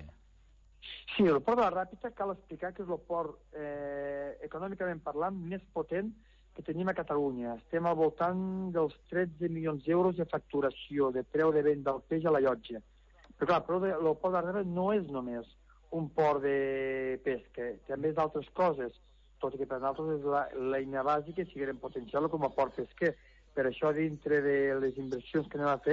Sí, el port de la Ràpita cal explicar que és el port, eh, econòmicament parlant, més potent que tenim a Catalunya. Estem al voltant dels tretze milions d'euros de facturació, de preu de venda del peix a la llotja. Però clar, però el port de la Ràpita no és només un port de pesca, també és d'altres coses, tot i que per nosaltres és l'eina bàsica i seguirem potenciant-lo com a port pesquer. Per això, dintre de les inversions que anem a fer,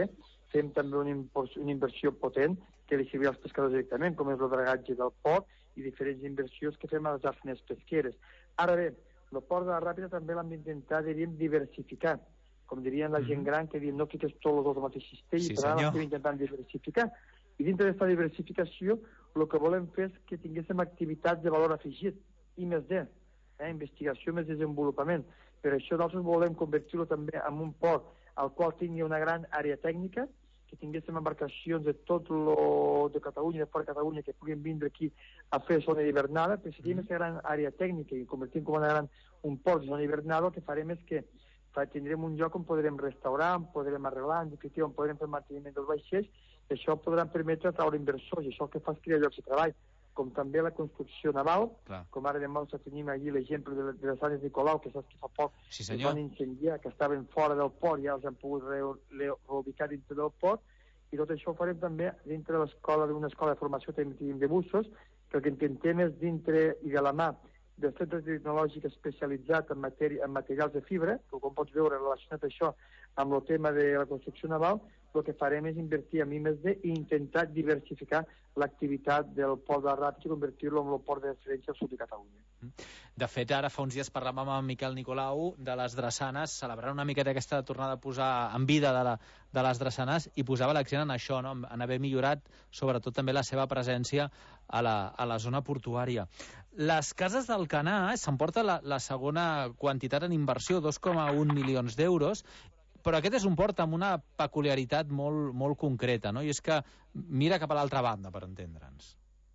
fem també una, una inversió potent que li servia als pescadors directament, com és el dragatge del port i diferents inversions que fem a les arsenes pesqueres. Ara bé, el port de la Ràpita també l'hem d'intentar, diríem, diversificar. Com dirien la gent gran, que diuen no fiques tots els dos al mateix cistell, sí, però ara l'estem intentant diversificar. I dintre d'aquesta diversificació, el que volem fer és que tinguéssim activitats de valor afegit, I més D, eh? investigació més desenvolupament. Per això nosaltres volem convertir-lo també en un port al qual tingui una gran àrea tècnica, que tinguéssim embarcacions de tot lo de Catalunya, de fora de Catalunya, que puguin vindre aquí a fer zona d'hivernada, però si tenim aquesta gran àrea tècnica i convertim com una gran, un port de zona d'hivernada, el que farem és que tindrem un lloc on podrem restaurar, on podrem arreglar, en definitiva, on podrem fer manteniment dels vaixells, i això podrà permetre atraure inversors, i això el que fa és crear llocs de treball, com també la construcció naval, Clar. com ara de Malsa tenim allí l'exemple de, de les Sanes Nicolau, que saps que fa poc sí, es van incendiar, que estaven fora del port, ja els han pogut re, re, reubicar dintre del port, i tot això ho farem també dintre de l'escola, d'una escola de formació tècnica de bussos, que el que intentem és dintre i de la mà del centre tecnològic especialitzat en, materi en materials de fibra, que com pots veure relacionat això amb el tema de la construcció naval, el que farem és invertir en I més D i intentar diversificar l'activitat del port de la Ràpita i convertir-lo en el port de referència al sud de Catalunya. De fet, ara fa uns dies parlàvem amb Miquel Nicolau de les drassanes, celebrant una miqueta aquesta tornada a posar en vida de, la, de les drassanes, i posava l'accent en això, no? en haver millorat sobretot també la seva presència a la, a la zona portuària. Les cases d'Alcanar s'emporta la, la segona quantitat en inversió, dos coma un milions d'euros, però aquest és un port amb una peculiaritat molt, molt concreta, no? I és que mira cap a l'altra banda, per entendre'ns.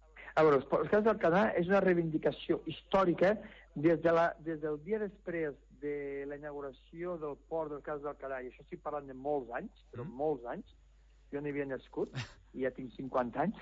A veure, els casos d'Alcanar és una reivindicació històrica des, de la, des del dia després de la inauguració del port del cas d'Alcanar, i això estic parlant de molts anys, però mm. molts anys, jo no hi havia nascut, i ja tinc cinquanta anys,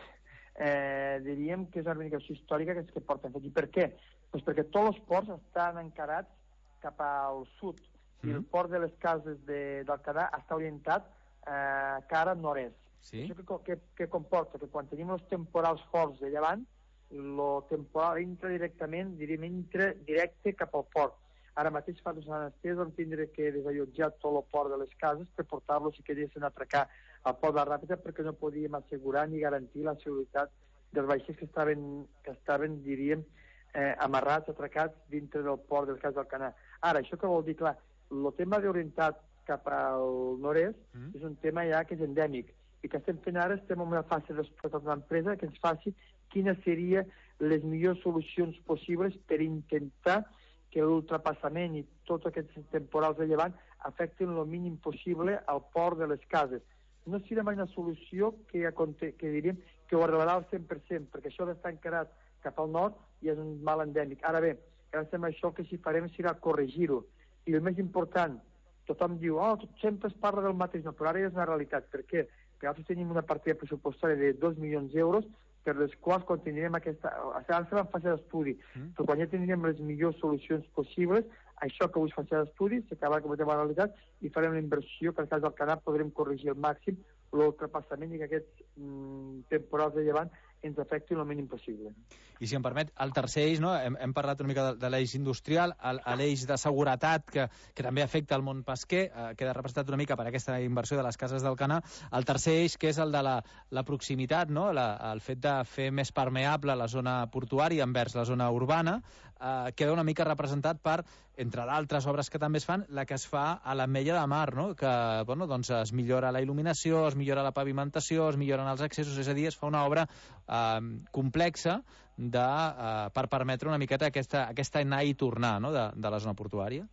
eh, diríem que és una reivindicació històrica que, que porten aquí. Per què? Pues perquè tots els ports estan encarats cap al sud, i el port de les cases d'Alcanar està orientat eh, cara nord-est. Sí? Això que, que, que comporta que quan tenim els temporals forts de llevant, el temporal entra directament, diríem, entra directe cap al port. Ara mateix fa dos anys vam tindre que desallotjar tot el port de les cases per portar-los si quedessin a atracar al port de la Ràpita, perquè no podíem assegurar ni garantir la seguretat dels vaixells que estaven, que estaven diríem, eh, amarrats, atracats dintre del port del cas d'Alcanar. Ara, això que vol dir, clar, el tema d'orientat cap al nord-est mm. és un tema ja que és endèmic, i que estem fent ara, estem en una fase d'explotar una empresa que ens faci quines serien les millors solucions possibles per intentar que l'ultrapassament i tots aquests temporals de llevant afecten el mínim possible al port de les cases. No serà mai una solució que, que diríem que ho arreglarà al cent per cent, perquè això d'estar encarat cap al nord ja és un mal endèmic. Ara bé, gràcies a això que si farem serà corregir-ho. I el més important, tothom diu, oh, sempre es parla del mateix, no, però ara és una realitat. Per què? Perquè nosaltres tenim una partida pressupostària de dos milions d'euros, per les quals quan tindrem aquesta... Ara estem en fase d'estudi, mm. però quan ja tindrem les millors solucions possibles, això que avui és fase d'estudi s'acabarà com a realitat i farem la inversió que al cas del Canà podrem corregir al màxim l'ultrapassament i que aquests mm, temporals de llevant ens afecti el mínim possible. I si em permet, el tercer eix, no? hem, hem parlat una mica de, de l'eix industrial, l'eix de seguretat, que, que també afecta el món pesquer, eh, queda representat una mica per aquesta inversió de les cases d'Alcanar. El tercer eix, que és el de la, la proximitat, no? la, el fet de fer més permeable la zona portuària envers la zona urbana, eh, queda una mica representat per, entre d'altres obres que també es fan, la que es fa a l'Ametlla de Mar, no? que bueno, doncs es millora la il·luminació, es millora la pavimentació, es milloren els accessos, és a dir, es fa una obra eh, complexa de, eh, per permetre una miqueta aquesta, aquesta anar i tornar, no? de, de la zona portuària.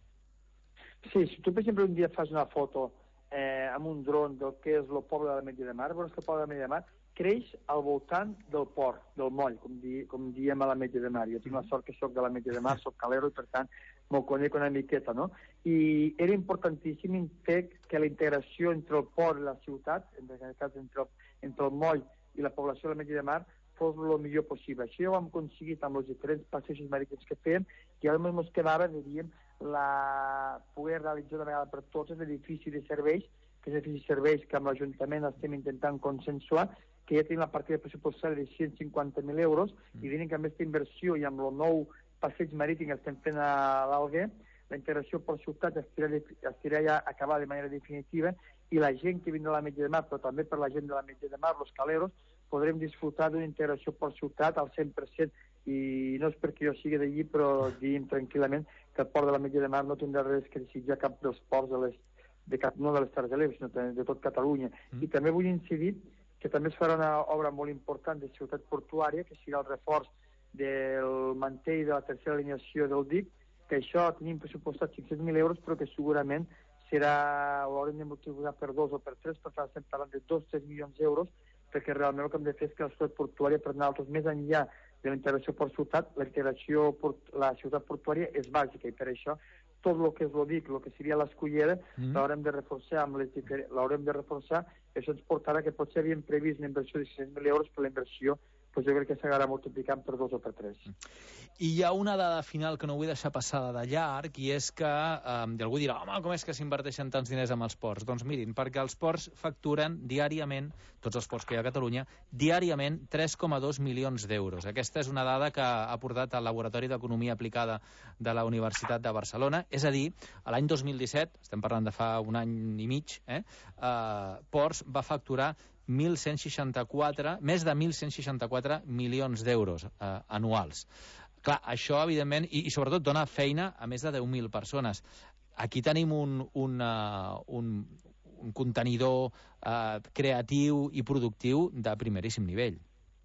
Sí, si tu, per exemple, un dia fas una foto eh, amb un dron del que és el poble de l'Ametlla de Mar, veuràs que el poble de l'Ametlla de Mar creix al voltant del port, del moll, com, di, com diem a l'Ametlla de Mar. Jo tinc la sort que soc de l'Ametlla de Mar, soc calero i per tant m'ho conec una miqueta, no? I era importantíssim fer que la integració entre el port i la ciutat, en aquest cas entre, entre el moll i la població de l'Ametlla de Mar, fos el millor possible. Això ho hem aconseguit amb els diferents passejos marítims que fem, i ara només ens quedava, diríem, la... poder realitzar una vegada per tots l'edifici de serveis, que és l'edifici de serveis que amb l'Ajuntament estem intentant consensuar, que ja tenim la partida pressupostària de cent cinquanta mil euros, mm. i diuen que amb aquesta inversió i amb el nou passeig marítim que estem fent a l'Alguer, la integració per ciutat estirà ja acabar de manera definitiva i la gent que vindrà a l'Ametlla de Mar, però també per la gent de l'Ametlla de Mar, los caleros, podrem disfrutar d'una integració port-ciutat al cent per cent, i no és perquè jo sigui d'allí, però diem tranquil·lament que el port de l'Ametlla de Mar no tindrà res que desitjar cap dels ports de les, de cap, no de les Terres de l'Ebre, sinó de, de tot Catalunya. Mm. I també vull incidir que també es farà una obra molt important de ciutat portuària, que serà el reforç del mantell de la tercera alineació del D I C, que això tenim pressupostat cinc-cents mil euros, però que segurament serà, ho haurem de multiplicar per dos o per tres, per tant estem parlant de dos o tres milions d'euros, perquè realment el que hem de fer és que la ciutat portuària, per nosaltres, més enllà de la integració port-ciutat, la integració, port, la ciutat portuària és bàsica, i per això tot el que és el D I C, el que seria l'escollera, mm. l'haurem de reforçar, amb les diferents, l'haurem de reforçar, això ens portarà que potser havíem previst una inversió de sis-cents mil euros, però la inversió doncs jo crec que s'acabarà multiplicant per dos o per tres. I hi ha una dada final que no vull deixar passada de llarg, i és que eh, algú dirà, home, com és que s'inverteixen tants diners amb els ports? Doncs mirin, perquè els ports facturen diàriament, tots els ports que hi ha a Catalunya, diàriament tres coma dos milions d'euros. Aquesta és una dada que ha portat al Laboratori d'Economia Aplicada de la Universitat de Barcelona, és a dir, l'any dos mil disset, estem parlant de fa un any i mig, eh, eh, Ports va facturar mil cent seixanta-quatre, més de mil cent seixanta-quatre milions d'euros eh, anuals. Clar, això, evidentment, i, i sobretot dona feina a més de deu mil persones. Aquí tenim un, un, uh, un, un contenidor uh, creatiu i productiu de primeríssim nivell.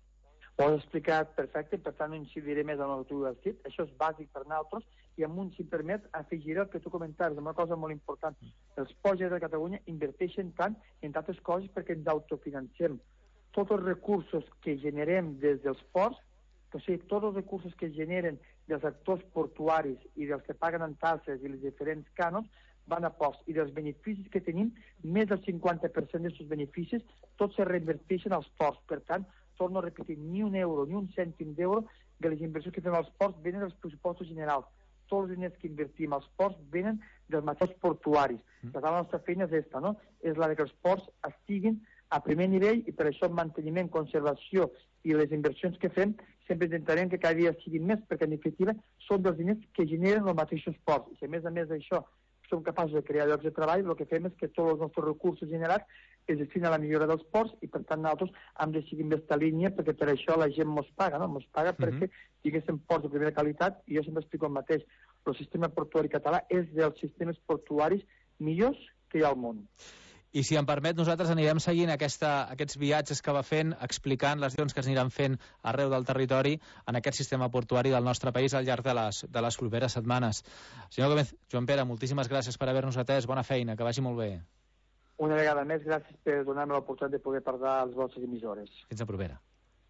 Ho has explicat perfecte, per tant no incidiré més en el que tu has dit. Això és bàsic per nosaltres, i amb un, si em permet, afegiré el que tu comentaves, una cosa molt important. Els ports de Catalunya inverteixen tant en tantes coses perquè ens autofinancem. Tots els recursos que generem des dels ports, o sigui, tots els recursos que generen dels actors portuaris i dels que paguen en taxes i els diferents cànons, van a ports. I dels beneficis que tenim, més del cinquanta per cent d'aquests beneficis, tots se reinverteixen als ports. Per tant, torno a repetir, ni un euro, ni un cèntim d'euro de les inversions que fem als ports venen dels pressupostos generals. Tots els diners que invertim als ports venen dels mateixos portuaris. Per tant, la nostra feina és aquesta, no? És la de que els ports estiguin a primer nivell, i per això el manteniment, conservació i les inversions que fem sempre intentarem que cada dia siguin més, perquè en definitiva són dels diners que generen els mateixos ports. I si a més a més d'això som capaços de crear llocs de treball, el que fem és que tots els nostres recursos generats es destinen a la millora dels ports, i per tant nosaltres hem de seguir en aquesta línia, perquè per això la gent mos paga, no? Mos paga uh-huh. perquè tinguéssim ports de primera qualitat, i jo sempre explico el mateix. El sistema portuari català és dels sistemes portuaris millors que hi ha al món. I si em permet, nosaltres anirem seguint aquesta, aquests viatges que va fent, explicant les accions que es aniran fent arreu del territori en aquest sistema portuari del nostre país al llarg de les, de les properes setmanes. Senyor Gómez, Joan Pere, moltíssimes gràcies per haver-nos atès. Bona feina, que vagi molt bé. Una vegada més, gràcies per donar-me l'oportunitat de poder parlar a les vostres emissores. Fins a propera.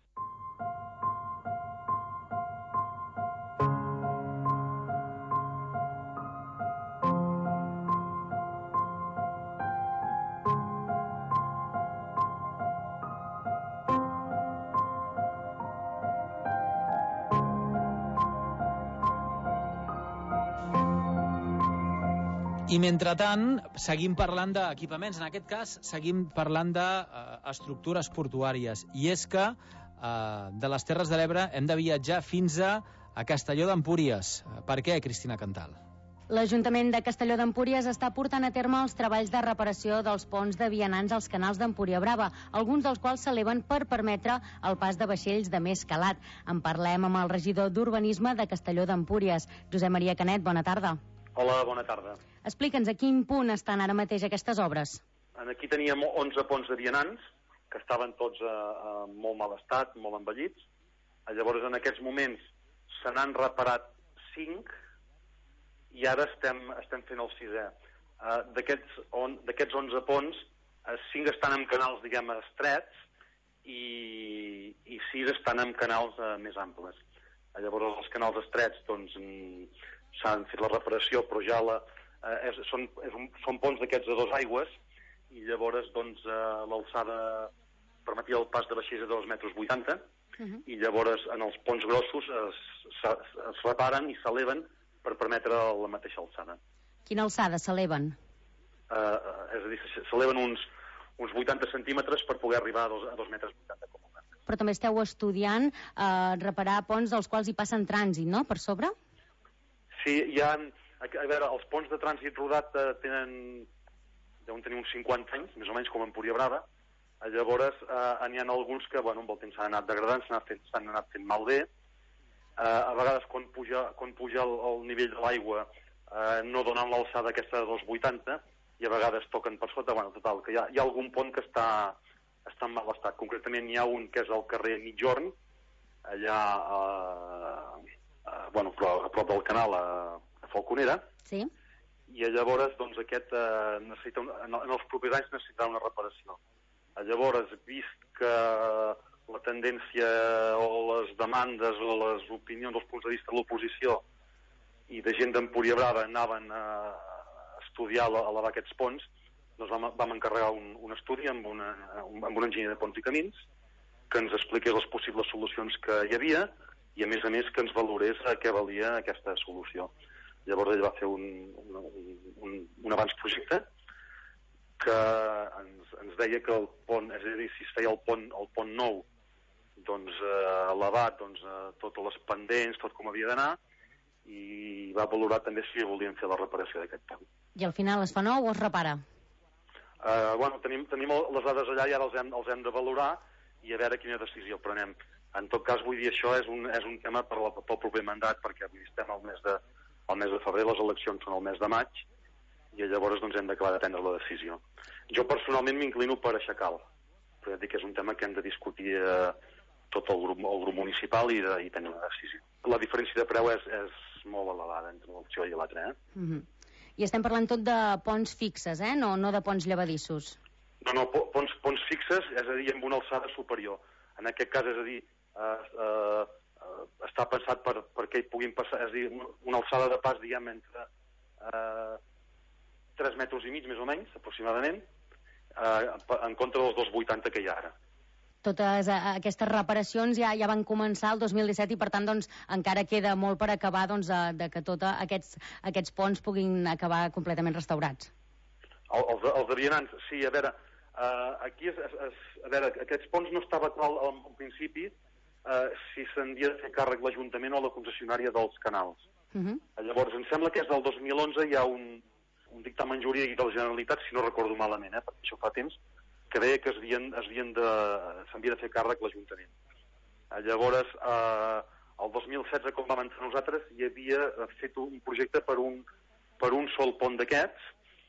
I mentrestant, seguim parlant d'equipaments. En aquest cas, seguim parlant d'estructures portuàries. I és que eh, de les Terres de l'Ebre hem de viatjar fins a, a Castelló d'Empúries. Per què, Cristina Cantal? L'Ajuntament de Castelló d'Empúries està portant a terme els treballs de reparació dels ponts de vianants als canals d'Empúria Brava, alguns dels quals s'eleven per permetre el pas de vaixells de més calat. En parlem amb el regidor d'Urbanisme de Castelló d'Empúries, Josep Maria Canet. Bona tarda. Hola, bona tarda. Explica'ns a quin punt estan ara mateix aquestes obres. Aquí teníem onze ponts de vianants, que estaven tots en molt mal estat, molt envellits. Llavors, en aquests moments, se n'han reparat cinc, i ara estem, estem fent el sisè. Uh, D'aquests on, onze ponts, uh, cinc estan en canals, diguem, estrets, i, i sis estan en canals uh, més amples. Uh, llavors, els canals estrets, doncs, s'han fet la reparació, però ja la, uh, és, són, és un, són ponts d'aquests de dos aigües, i llavors, doncs, uh, l'alçada permetia el pas de vaixells de dos metres vuitanta, uh-huh. i llavors, en els ponts grossos, es, es, es reparen i s'eleven per permetre la mateixa alçada. Quina alçada s'eleven? Uh, és a dir, s'eleven uns, uns vuitanta centímetres per poder arribar a dos, a dos metres vuitanta. Com a Però també esteu estudiant uh, reparar ponts dels quals hi passen trànsit, no?, per sobre? Sí, hi ha... A veure, els ponts de trànsit rodat uh, tenen deuen tenir uns cinquanta anys, més o menys com Empúria Brava. Llavors, eh, n'hi ha alguns que, bueno, amb el temps s'han anat degradant, s'han anat, anat fent malbé. Eh, a vegades, quan puja, quan puja el, el nivell de l'aigua, eh, no donen l'alçada aquesta de dos vuitanta, i a vegades toquen per sota. Bueno, total, que hi ha, hi ha algun pont que està, està en mal estat. Concretament, hi ha un que és al carrer Mitjorn, allà eh, eh, bueno, a prop del canal, a, a Falconera. Sí. I llavors, doncs, aquest eh, necessita un, en, en els propers anys necessitarà una reparació. Llavors, vist que la tendència o les demandes o les opinions, els punts de vista de l'oposició i de gent d'Empúria Brava anaven a estudiar, a elevar aquests ponts, doncs vam, vam encarregar un, un estudi amb, una, amb un enginyer de ponts i camins que ens expliqués les possibles solucions que hi havia i, a més a més, que ens valorés a què valia aquesta solució. Llavors ell va fer un, un, un, un abans projecte que ens, ens deia que el pont, és a dir, si es feia el pont, el pont nou, doncs eh, elevat, doncs, eh, totes les pendents, tot com havia d'anar, i va valorar també si volien fer la reparació d'aquest pont. I al final es fa nou o es repara? Eh, bueno, tenim, tenim les dades allà i ara els hem, els hem de valorar i a veure quina decisió prenem. En tot cas, vull dir, això és un, és un tema per la, pel proper mandat, perquè avui estem al mes de, al mes de febrer, les eleccions són al mes de maig, i llavors doncs, hem d'acabar de prendre la decisió. Jo personalment m'inclino per aixecar-lo, però ja dic que és un tema que hem de discutir eh, tot el grup, el grup municipal i, de, i tenir una decisió. La diferència de preu és, és molt elevada entre una opció i l'altra. Eh? Mm-hmm. I estem parlant tot de ponts fixes, eh? no, no de ponts llevadissos. No, no, ponts, ponts fixes, és a dir, amb una alçada superior. En aquest cas, és a dir, eh, eh, està pensat per, perquè hi puguin passar, és a dir, una alçada de pas, diguem, entre eh, tres metres i mig, més o menys, aproximadament, eh, en contra dels dos vuitanta que hi ha ara. Totes aquestes reparacions ja, ja van començar el dos mil disset i, per tant, doncs, encara queda molt per acabar doncs, de, de que tots aquests, aquests ponts puguin acabar completament restaurats. El, els, els de vianants, sí, a veure, uh, aquí és, és, a veure, aquests ponts no estava clar al, al principi uh, si s'han de fer càrrec l'Ajuntament o la concessionària dels canals. Uh-huh. Llavors, em sembla que és del dos mil onze hi ha un, un dictamen jurídic de la Generalitat, si no recordo malament, eh, perquè això fa temps, que deia que s'havien de, s'havia de fer càrrec l'Ajuntament. Llavors, eh, el dos mil setze, com vam entrar nosaltres, hi havia fet un projecte per un, per un sol pont d'aquests.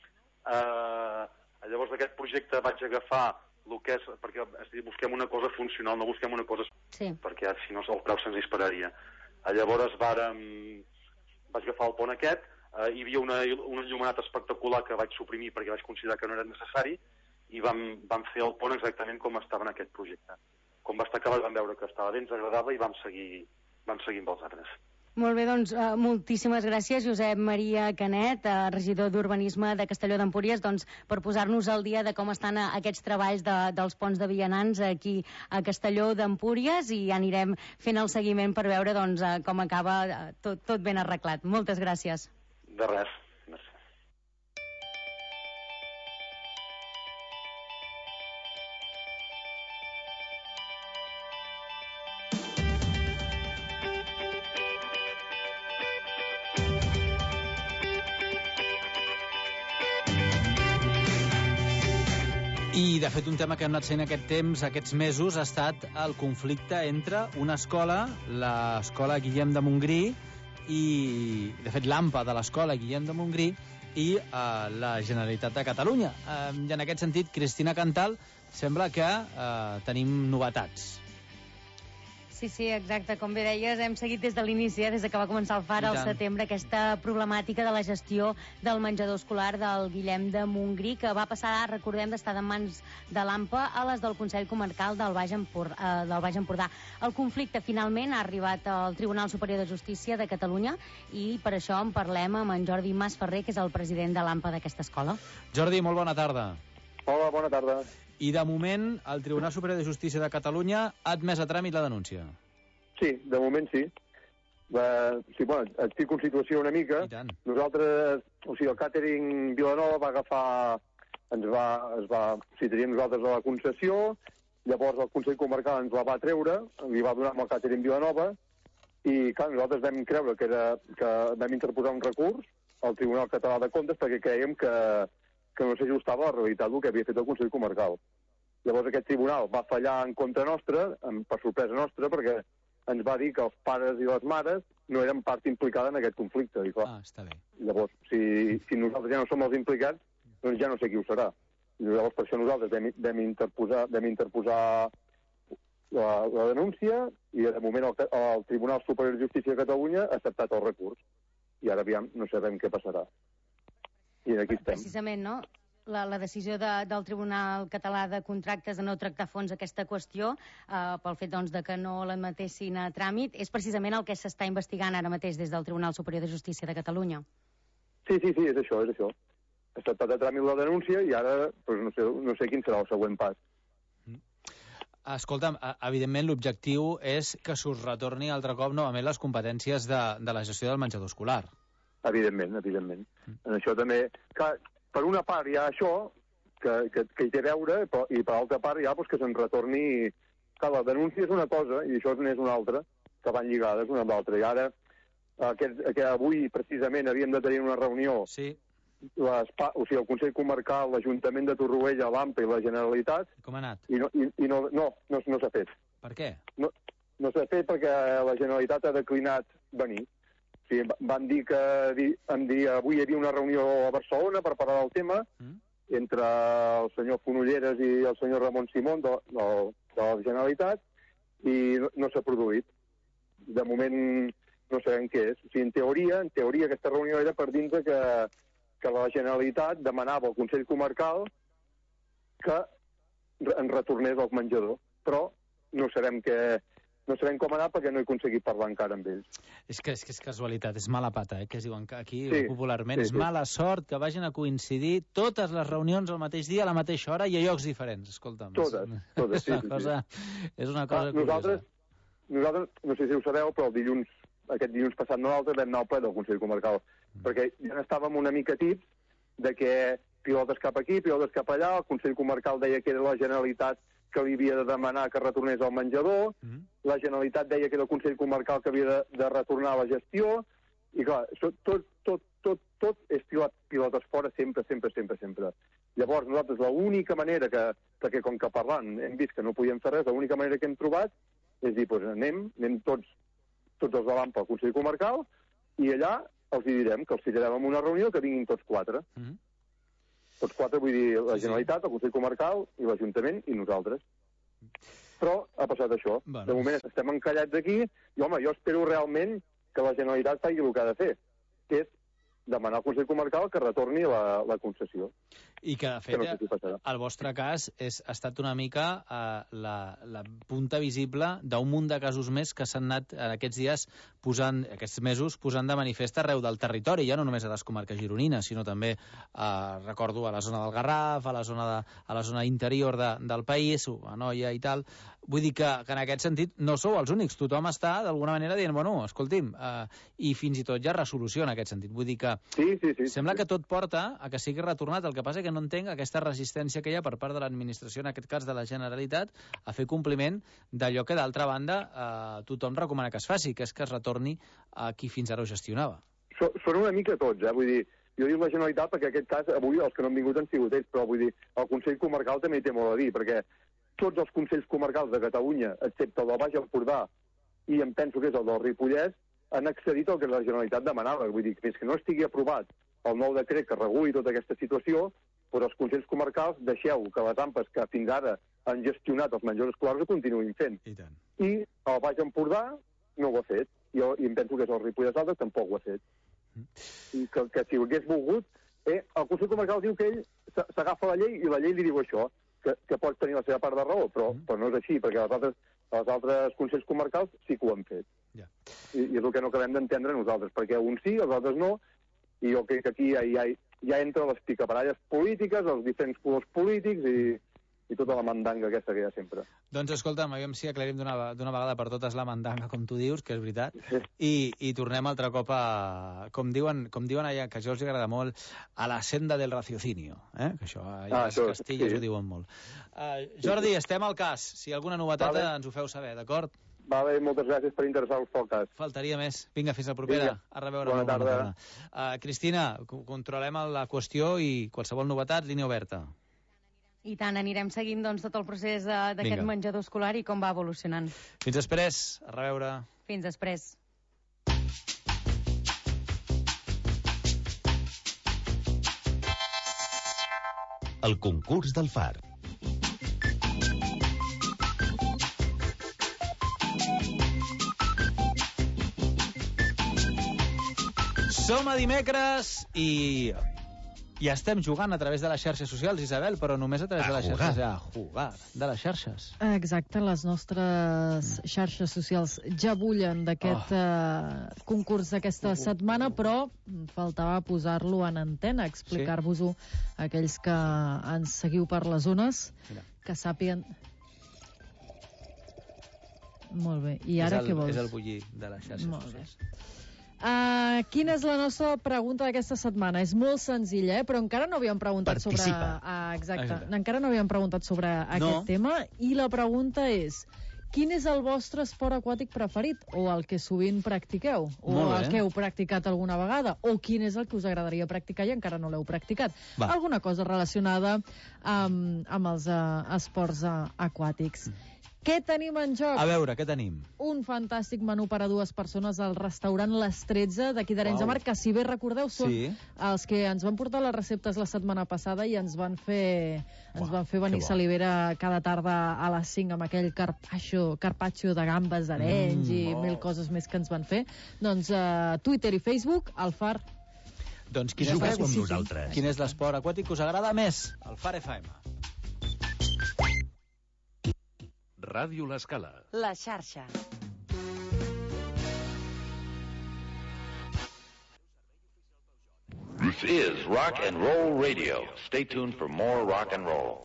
Eh, llavors, d'aquest projecte vaig agafar el que és, perquè és dir, busquem una cosa funcional, no busquem una cosa... Sí. Perquè si no el preu se'ns dispararia. Llavors, vàrem, vaig agafar el pont aquest, eh, hi havia una, un enllumenat espectacular que vaig suprimir perquè vaig considerar que no era necessari, i vam, vam fer el pont exactament com estava en aquest projecte. Com va estar acabat vam veure que estava bé, ens agradava i vam seguir, vam seguir amb els altres. Molt bé, doncs, uh, moltíssimes gràcies, Josep Maria Canet, uh, regidor d'Urbanisme de Castelló d'Empúries, doncs, per posar-nos al dia de com estan uh, aquests treballs de, dels ponts de vianants aquí a Castelló d'Empúries, i anirem fent el seguiment per veure doncs, uh, com acaba uh, tot, tot ben arreglat. Moltes gràcies. De res. I, de fet, un tema que hem anat sent aquest temps, aquests mesos, ha estat el conflicte entre una escola, l'escola Guillem de Montgrí, i, de fet, l'AMPA de l'escola Guillem de Montgrí, i eh, la Generalitat de Catalunya. Eh, I en aquest sentit, Cristina Cantal, sembla que eh, tenim novetats. Sí, sí, exacte. Com bé deies, hem seguit des de l'inici, eh, des que va començar el Far al setembre, aquesta problemàtica de la gestió del menjador escolar del Guillem de Montgrí, que va passar, recordem, d'estar de mans de l'AMPA a les del Consell Comarcal del Baix Empordà. Eh, del Baix Empordà. El conflicte finalment ha arribat al Tribunal Superior de Justícia de Catalunya, i per això en parlem amb en Jordi Masferrer, que és el president de l'AMPA d'aquesta escola. Jordi, molt bona tarda. Hola, bona tarda. I, de moment, el Tribunal Superior de Justícia de Catalunya ha admès a tràmit la denúncia. Sí, de moment sí. Uh, sí, bueno, estic en situació una mica. Nosaltres, o sigui, el càtering Vilanova va agafar, ens va, es va, o sigui, teníem nosaltres a la concessió, llavors el Consell Comarcal ens la va treure, li va donar amb el càtering Vilanova, i clar, nosaltres vam creure que, era, que vam interposar un recurs al Tribunal Català de Comptes perquè creiem que, que no s'ajustava a la realitat del que havia fet el Consell Comarcal. Llavors aquest tribunal va fallar en contra nostra, per sorpresa nostra, perquè ens va dir que els pares i les mares no eren part implicada en aquest conflicte. I clar, ah, està bé. Llavors, si, si nosaltres ja no som els implicats, doncs ja no sé qui ho serà. I llavors per això nosaltres vam, vam interposar, vam interposar la, la denúncia i de moment el, el Tribunal Superior de Justícia de Catalunya ha acceptat el recurs. I ara aviam, no sabem què passarà. I aquí estem. Precisament, no? La, la decisió de, del Tribunal Català de Contractes de no tractar a fons aquesta qüestió eh, pel fet doncs, de que no l'admetessin a tràmit és precisament el que s'està investigant ara mateix des del Tribunal Superior de Justícia de Catalunya. Sí, sí, sí, és això, és això. Ha acceptat a tràmit la denúncia i ara doncs, no, sé, no sé quin serà el següent pas. Escolta'm, evidentment l'objectiu és que s'us retorni altre cop novament les competències de, de la gestió del menjador escolar. Evidentment, evidentment. Mm. En això també... Clar, per una part hi ha això, que, que, que hi té a veure, però, i per altra part hi ha doncs, que se'n retorni... Clar, la denúncia és una cosa i això n'és una altra, que van lligades una amb l'altra. I ara, aquest, que avui precisament havíem de tenir una reunió... Sí. Les, o sigui, el Consell Comarcal, l'Ajuntament de Torroella, l'A M P i la Generalitat... Com ha anat? I no, i, i no, no, no, no s'ha fet. Per què? No, no s'ha fet perquè la Generalitat ha declinat venir. O sigui, van dir que van dir, avui hi havia una reunió a Barcelona per parlar del tema mm. entre el senyor Fonolleres i el senyor Ramon Simón de, de, de la Generalitat i no, no s'ha produït. De moment no sabem què és. O sigui, en teoria, en teoria aquesta reunió era per dir que que la Generalitat demanava al Consell Comarcal que en retornés al menjador. Però no sabem, que, no sabem com anar perquè no he aconseguit parlar encara amb ells. És que és, que és casualitat, és mala pata, eh? Que es diuen aquí sí, popularment. Sí, és sí. mala sort que vagin a coincidir totes les reunions al mateix dia, a la mateixa hora i a llocs diferents. Escolta'm. Totes, totes, és una sí, cosa, sí. És una cosa ah, nosaltres, curiosa. Nosaltres, no sé si ho sabeu, però el dilluns, aquest dilluns passat nosaltres vam anar al ple del Consell Comarcal, mm. perquè ja estàvem una mica tips de que pilotes cap aquí, pilotes cap allà, el Consell Comarcal deia que era la Generalitat que li havia de demanar que retornés al menjador, mm. la Generalitat deia que era el Consell Comarcal que havia de, de retornar la gestió, i clar, tot, tot, tot, tot, tot és pilot, pilotes fora sempre, sempre, sempre, sempre. Llavors nosaltres l'única manera que, perquè com que parlant hem vist que no podíem fer res, l'única manera que hem trobat és dir, doncs anem, anem tots, tots els de l'A M P al Consell Comarcal i allà els hi direm que els citarem en una reunió que vinguin tots quatre. Mm -hmm. Tots quatre, vull dir, la Generalitat, el Consell Comarcal i l'Ajuntament i nosaltres. Però ha passat això. Bueno. De moment estem encallats aquí i, home, jo espero realment que la Generalitat faci el que ha de fer, que és demanar al Consell Comarcal que retorni la, la concessió. I que, de fet, que no sé si el vostre cas és, ha estat una mica eh, la, la punta visible d'un munt de casos més que s'han anat en aquests dies posant, aquests mesos, posant de manifest arreu del territori, ja no només a les comarques gironines, sinó també, eh, recordo, a la zona del Garraf, a la zona, de, a la zona interior de, del país, a Noia i tal. Vull dir que, que en aquest sentit no sou els únics, tothom està d'alguna manera dient, bueno, escolti'm, eh, i fins i tot hi ha resolució en aquest sentit. Vull dir que sí, sí, sí, sembla sí. que tot porta a que sigui retornat, el que passa que no entenc aquesta resistència que hi ha per part de l'administració, en aquest cas de la Generalitat, a fer compliment d'allò que d'altra banda eh, tothom recomana que es faci, que és que es retorni a qui fins ara ho gestionava. Són una mica tots, eh? Vull dir, jo dic la Generalitat perquè en aquest cas avui els que no han vingut han sigut ells, però vull dir, el Consell Comarcal també hi té molt a dir, perquè tots els Consells Comarcals de Catalunya, excepte el del Baix Empordà i em penso que és el del Ripollès, han accedit al que la Generalitat demanava. Vull dir, fins que no estigui aprovat el nou decret que reguli tota aquesta situació, però els Consells Comarcals deixeu que les A M Pes que fins ara han gestionat els menjadors escolars ho continuïn fent. I tant. I el Baix Empordà no ho ha fet. Jo, I em penso que és el Ripollès Alta tampoc ho ha fet. Mm. I que, que si ho hagués volgut, eh, el Consell Comarcal diu que ell s'agafa la llei i la llei li diu això, que, que pot tenir la seva part de raó, però, mm. però no és així, perquè els altres, els altres Consells Comarcals sí que ho han fet. Yeah. I, I és el que no acabem d'entendre nosaltres, perquè uns sí, els altres no, i jo crec que aquí ja, ja, ja entra les picaparalles polítiques, els diferents colors polítics i, i tota la mandanga aquesta que hi ha sempre. Doncs escolta'm, aviam si aclarim d'una vegada per totes la mandanga, com tu dius, que és veritat, i, i tornem altre cop a, com diuen, com diuen allà, que això els agrada molt, a la senda del raciocinio, eh? Que això allà ah, les Castilles sí. ho diuen molt. Uh, Jordi, estem al cas. Si hi ha alguna novetat vale. ens ho feu saber, d'acord? Vale, moltes gràcies per interessar-vos pel cas. Faltaria més. Vinga, fins la propera. Vinga. A reveure. Bona tarda. Bona tarda. Uh, Cristina, controlem la qüestió i qualsevol novetat, línia oberta. I tant, anirem seguint doncs, tot el procés d'aquest menjador escolar i com va evolucionant. Fins després. A reveure. Fins després. El concurs del far. Som a dimecres i ja estem jugant a través de les xarxes socials, Isabel, però només a través de les xarxes. A jugar. De les xarxes. Exacte, les nostres xarxes socials ja bullen d'aquest oh. uh, concurs d'aquesta setmana, però faltava posar-lo en antena, explicar-vos-ho a aquells que ens seguiu per les zones, Mira. que sàpiguen... Molt bé. I ara el, què vols? És el bullir de les xarxes Molt socials. Bé. Uh, quina és la nostra pregunta d'aquesta setmana? És molt senzilla, eh? Però encara no havíem preguntat Participa. sobre... Uh, exacte. exacte. Encara no havíem preguntat sobre no. aquest tema. I la pregunta és: quin és el vostre esport aquàtic preferit? O el que sovint practiqueu? O el que heu practicat alguna vegada? O quin és el que us agradaria practicar i encara no l'heu practicat? Va. Alguna cosa relacionada amb, amb els uh, esports uh, aquàtics. Mm. Què tenim en joc? A veure, què tenim? Un fantàstic menú per a dues persones al restaurant Les tretze d'aquí d'Arenys de Mar, que si bé recordeu són sí. els que ens van portar les receptes la setmana passada i ens van fer, ens Uau, van fer venir salivera cada tarda a les cinc amb aquell carpaccio, carpaccio de gambes d'Arenys mm, i oh. mil coses més que ens van fer. Doncs uh, Twitter i Facebook, el Far. Doncs quin és, amb nosaltres. Quin és l'esport aquàtic que us agrada més? El Far F M. Ràdio L'Escala. La xarxa. This is Rock and Roll Radio. Stay tuned for more rock and roll.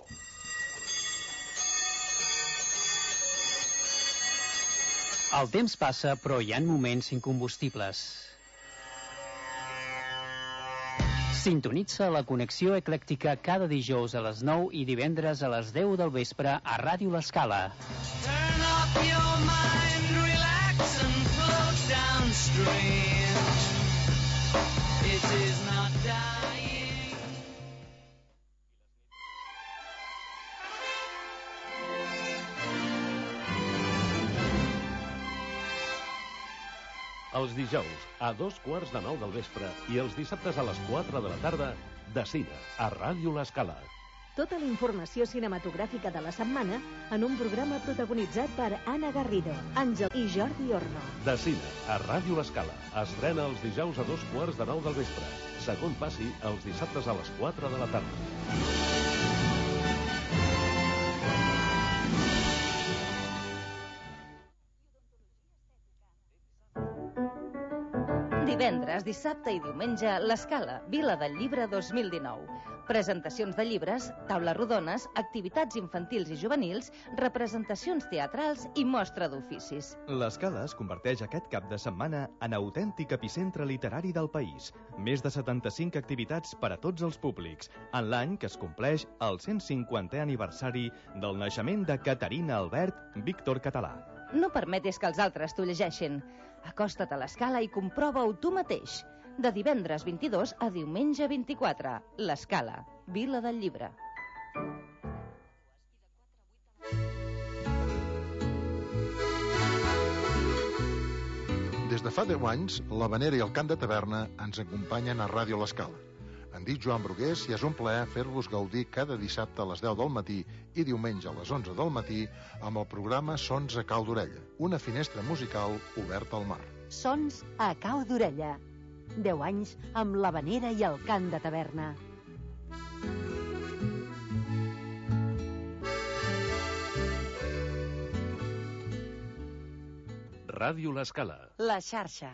El temps passa, però hi ha moments incombustibles. Sintonitza la connexió eclèctica cada dijous a les nou i divendres a les deu del vespre a Ràdio L'Escala. Turn off your mind, relax and float downstream. It is not dying. Els dijous, a dos quarts de nou del vespre i els dissabtes a les quatre de la tarda, de cine, a Ràdio L'Escala. Tota la informació cinematogràfica de la setmana en un programa protagonitzat per Anna Garrido, Àngel i Jordi Orno. De cine, a Ràdio L'Escala. Estrena els dijous a dos quarts de nou del vespre. Segon passi, els dissabtes a les quatre de la tarda. Divendres, dissabte i diumenge, l'Escala, Vila del Llibre dos mil dinou. Presentacions de llibres, taules rodones, activitats infantils i juvenils, representacions teatrals i mostra d'oficis. L'Escala es converteix aquest cap de setmana en autèntic epicentre literari del país. Més de setanta-cinc activitats per a tots els públics, en l'any que es compleix el cent cinquantè aniversari del naixement de Caterina Albert Víctor Català. No permetis que els altres t'ho llegeixin. Acosta't a l'Escala i comprova-ho tu mateix. De divendres vint-i-dos a diumenge vint-i-quatre. L'Escala, Vila del Llibre. Des de fa deu anys, l'Havanera i el Cant de Taverna ens acompanyen a Ràdio L'Escala. Em dic Joan Brugués i és un plaer fer-vos gaudir cada dissabte a les deu del matí i diumenge a les onze del matí amb el programa Sons a Cau d'Orella, una finestra musical oberta al mar. Sons a Cau d'Orella. Deu anys amb l'Havanera i el Cant de Taverna. Ràdio L'Escala. La xarxa.